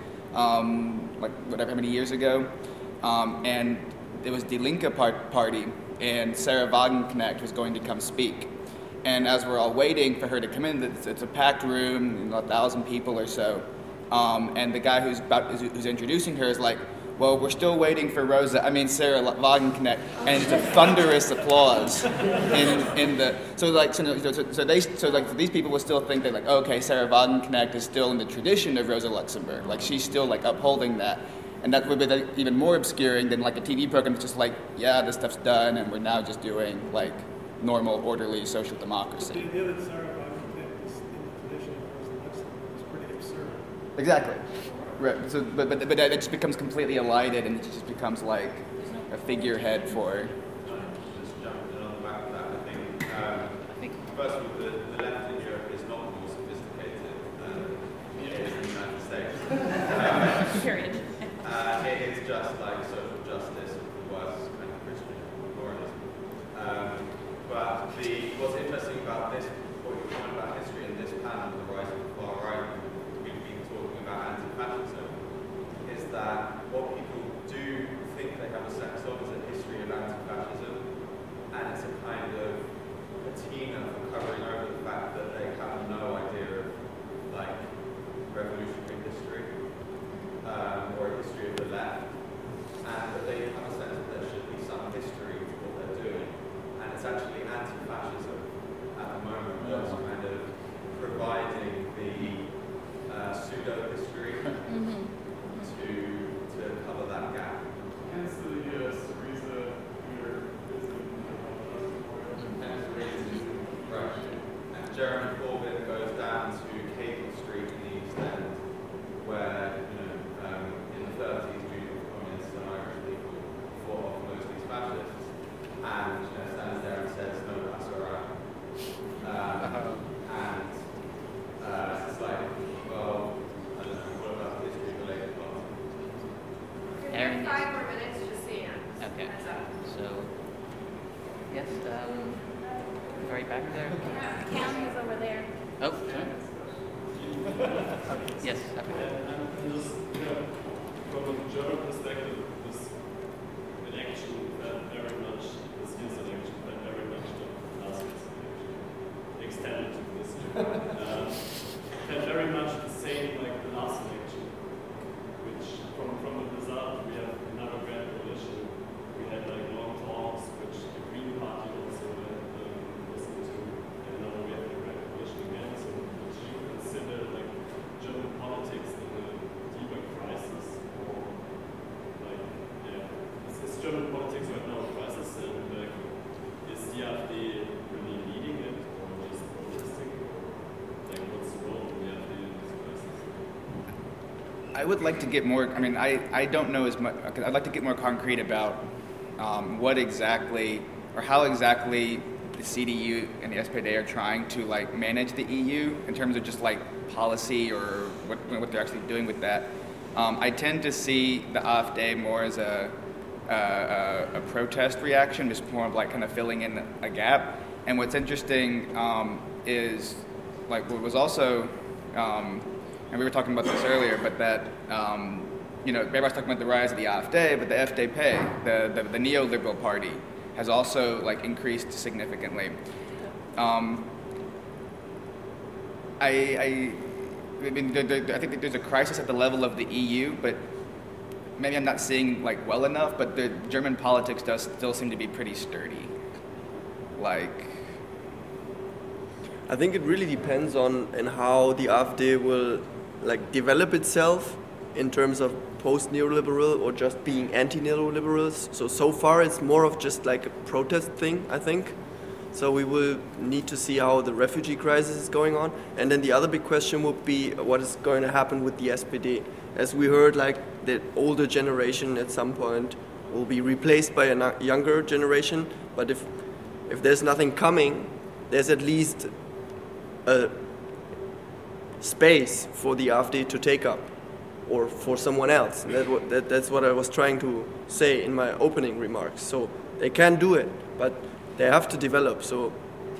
um, like whatever, how many years ago, um, and it was Die Linke part, party, and Sarah Wagenknecht was going to come speak. And as we're all waiting for her to come in, it's, it's a packed room, you know, a thousand people or so. Um, and the guy who's about, who's introducing her is like, well, we're still waiting for Rosa, I mean Sarah Wagenknecht, and it's a thunderous applause in, in the, so like, so, so, so they, so like these people will still think that like, okay, Sarah Wagenknecht is still in the tradition of Rosa Luxemburg, like she's still like upholding that. And that would be like, even more obscuring than like a T V program that's just like, yeah, this stuff's done, and we're now just doing like, normal, orderly social democracy. The idea that Sarah Wagenknecht is in the tradition of Rosa Luxemburg is pretty absurd. Exactly. Right. So, but, but but it just becomes completely elided, and it just becomes like a figurehead for. Just jumping on the back of that, I think. Um, I think first of all, the, the left in Europe is not more sophisticated than it is in the United States. um, Period. Uh, it is just like social justice, worse kind of Christian moralism. Um, But the, what's interesting about this, what you're talking about history in this panel, the rise of the far right, we've been talking about anti-fascism, is that what people do think they have a sense of is a history of anti-fascism, and it's a kind of patina for covering over the fact that they have no idea of like revolutionary history um, or a history of the left, and that they have a sense that there should be some history to what they're doing. And it's actually anti-fascism at the moment that's kind of providing the uh, pseudo-history mm-hmm. to to cover that gap. Hence the uh, Syriza here Right. And Jeremy Corbyn goes down to Cable Street in the East End, where, you know, um, in the thirties, Junior communists and Irish people fought off most of these fascists. And you know, stands there and says, no, that's all right. Um, and uh, it's like, well, I don't know, what about the history of the Labour Party? Aaron? Five more minutes to see him. Okay. So, yes, um, very back there. Cam is over there. Oh, sorry. Yes. Okay. And just, you know, from a German perspective, this election felt very much, this year's election felt very much the last year's election, extended to this year. um, felt very much the same like the last election, which from, from the result we have another grand coalition. We had like long talks, which the Green Party also um, listened to, and now we have a grand coalition. I would like to get more, I mean, I, I don't know as much, I'd like to get more concrete about um, what exactly, or how exactly the C D U and the S P D are trying to like manage the E U in terms of just like policy or what, what they're actually doing with that. Um, I tend to see the AfD more as a, a, a protest reaction, just more of like kind of filling in a gap. And what's interesting um, is like what was also, um, and we were talking about this earlier, but that, um, you know, everybody's talking about the rise of the AfD, but the F D P, the, the, the neoliberal party, has also like increased significantly. Um, I, I, I mean, the, the, I think that there's a crisis at the level of the E U, but maybe I'm not seeing like well enough, but the German politics does still seem to be pretty sturdy. Like, I think it really depends on and how the AfD will like develop itself in terms of post-neoliberal or just being anti-neoliberals. So, so far it's more of just like a protest thing, I think. So we will need to see how the refugee crisis is going on. And then the other big question would be what is going to happen with the S P D. As we heard, like the older generation at some point will be replaced by a younger generation. But if, if there's nothing coming, there's at least a space for the AfD to take up, or for someone else. That, that, that's what I was trying to say in my opening remarks. So they can do it, but they have to develop. So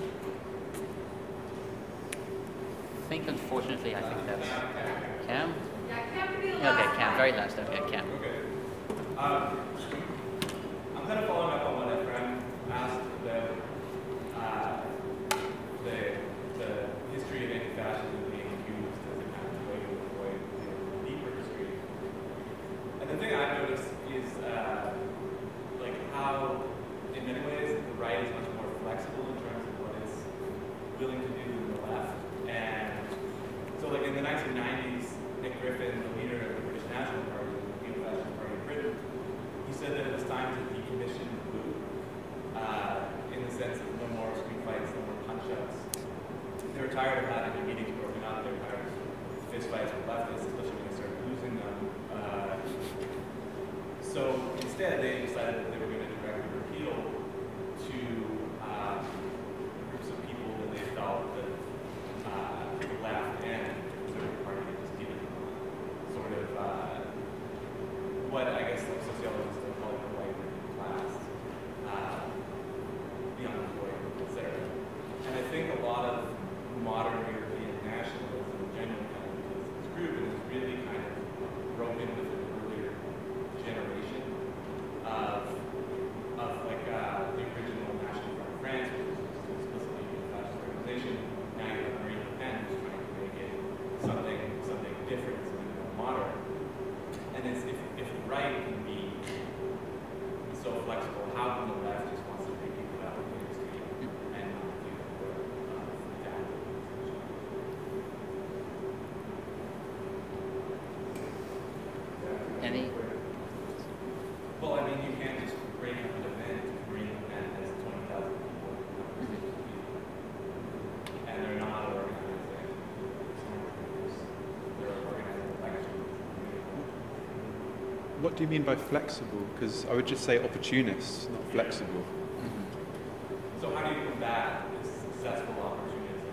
I think, unfortunately, I think that's Cam. Okay, Cam. Very last. Okay, Cam. Okay. Um, I'm kind of following up on what a friend asked about uh, the the history of anti-fascism being used as a kind of way to avoid the deeper history. And the thing I've noticed is uh, like how, in many ways, the right is much more flexible in terms of what it's willing to do than the left. And so, like in the nineteen nineties, Nick Griffin, the leader of the British National Party, the Neo-Fascist Party of Britain, he said that it was time to decommission the blue, uh, in the sense of no more street fights, no more punch-ups. They were tired of having the meetings broken up. They were tired of fist fights with leftists, especially when they started losing them. Uh, so instead, they decided that they were going to directly appeal to uh, groups of people that they felt that uh, the left and the Conservative Party had just given sort of uh, what I guess like sociologists would call the white working class, uh, the unemployed, et cetera. And I think a lot of modern European nationalism generally kind of includes this group and is really kind of broken with an earlier generation of, of like uh, the original National Front of France, which was explicitly a fascist organization. Now you have Marine Le Pen who's trying to make it something, something different, something more modern. And it's, if, if the right can be so flexible, how can the left just wants to take people out of the industry and not do the work of that? Any? Well, I mean, you can't just break up an event, bring an event as twenty thousand people, and they're not organizing songs, they're organizing elections. What do you mean by flexible? Because I would just say opportunists, not flexible. So how do you combat this successful opportunism?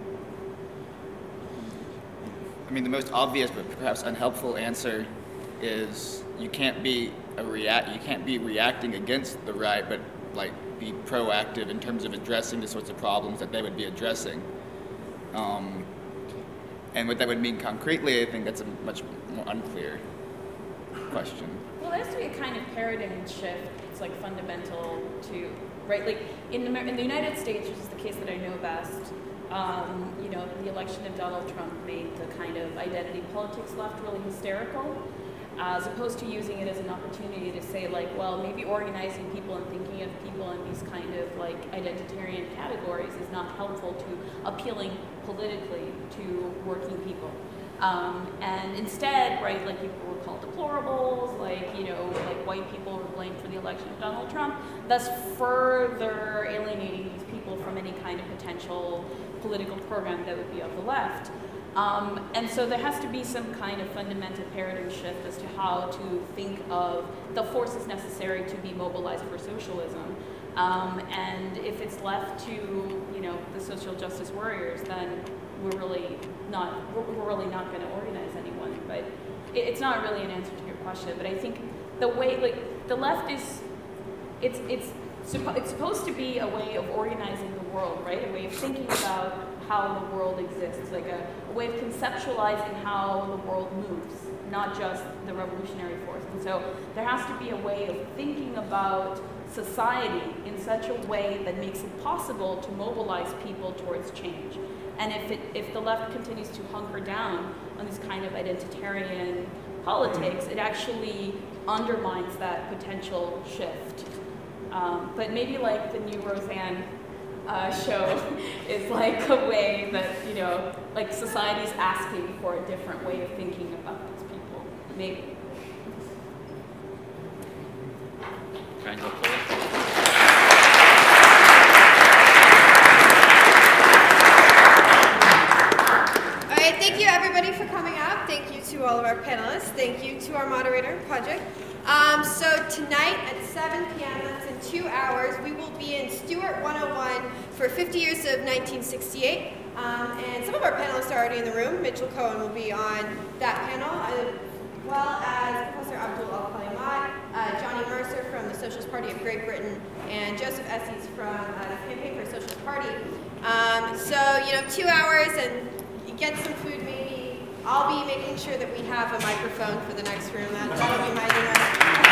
I mean, the most obvious but perhaps unhelpful answer is you can't be a react. You can't be reacting against the right, but like be proactive in terms of addressing the sorts of problems that they would be addressing. Um, and what that would mean concretely, I think that's a much more unclear question. Well, there has to be a kind of paradigm shift. It's like fundamental to, right? Like in the, in the United States, which is the case that I know best, um, you know, the election of Donald Trump made the kind of identity politics left really hysterical, uh, as opposed to using it as an opportunity to say like, well, maybe organizing people and thinking of people in these kind of like identitarian categories is not helpful to appealing politically to working people. Um, and instead, right, like people were called deplorables, like, you know, like white people were blamed for the election of Donald Trump, thus further alienating these people from any kind of potential political program that would be of the left. Um, and so there has to be some kind of fundamental paradigm shift as to how to think of the forces necessary to be mobilized for socialism. Um, and if it's left to, you know, the social justice warriors, then we're really not, we're really not going to organize anyone. But it, it's not really an answer to your question. But I think the way, like, the left is, it's, it's, suppo- it's supposed to be a way of organizing the world, right? A way of thinking about how the world exists, like a, a way of conceptualizing how the world moves, not just the revolutionary force. And so there has to be a way of thinking about society in such a way that makes it possible to mobilize people towards change. And if it, if the left continues to hunker down on this kind of identitarian politics, it actually undermines that potential shift. Um, but maybe like the new Roseanne uh, show is like a way that, you know, like society's asking for a different way of thinking about these people. Maybe. Round of applause. All right, thank you everybody for coming up. Thank you to all of our panelists. Thank you to our moderator, Project. Um, so tonight at seven p m, that's in two hours, we will be in Stewart one oh one for fifty years of nineteen sixty-eight. Um, and some of our panelists are already in the room. Mitchell Cohen will be on that panel, as well as Professor Abdul Al-Kalimat, uh, Johnny Mercer from the Socialist Party of Great Britain, and Joseph Estes from uh, the Campaign for a Socialist Party. Um, so, you know, two hours and you get some food maybe. I'll be making sure that we have a microphone for the next room. That, that'll be my dinner.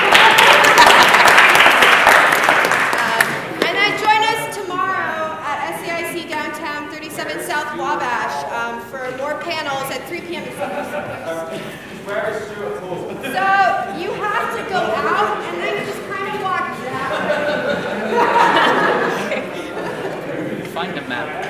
um, and then join us tomorrow at S C I C downtown, thirty-seven South Wabash, um, for more panels at three p m Where is Stuart Hall? So you have to go out and then you just kind of walk down. Find a map.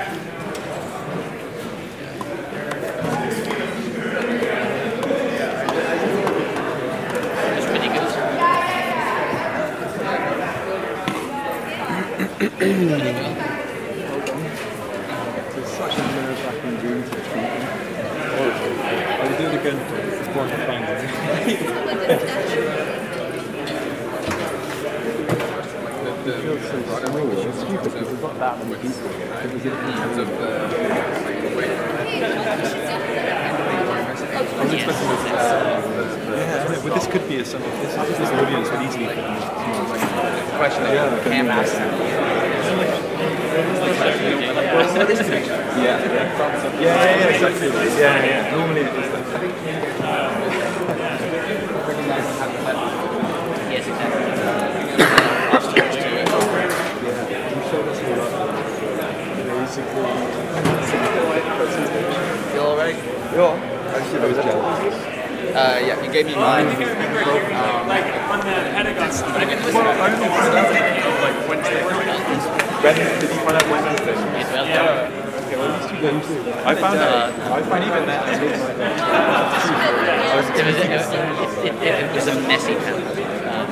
It's such a nerve-wracking dream to treat. I'll do it again before I can find it. It feels so strange and stupid because there's not that many people here. It was in terms of the... I was expecting this. Yeah, but this could be a something. This, this audience would easily fit in this question that yeah, Cam asked. Yeah, yeah, yeah, yeah, exactly. Yeah, yeah. Normally it is that. Yes, exactly. Yeah, you showed us all that. Basically, You all right? Yeah. Actually, I was jealous. Uh, yeah, you gave me mine. Um, like on the Pentagon. Well, I only found out like Wednesday night. When did you find out Wednesday? Yeah. Okay, well, at least you did too. I found out. I found even that. It was, it, was, it, it, it was a messy panel. Um,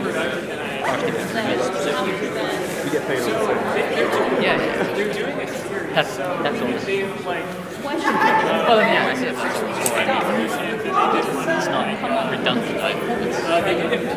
you get paid on the same. Yeah, yeah. That's, that's all. Well, yeah, I see it. It's not redundant. Right?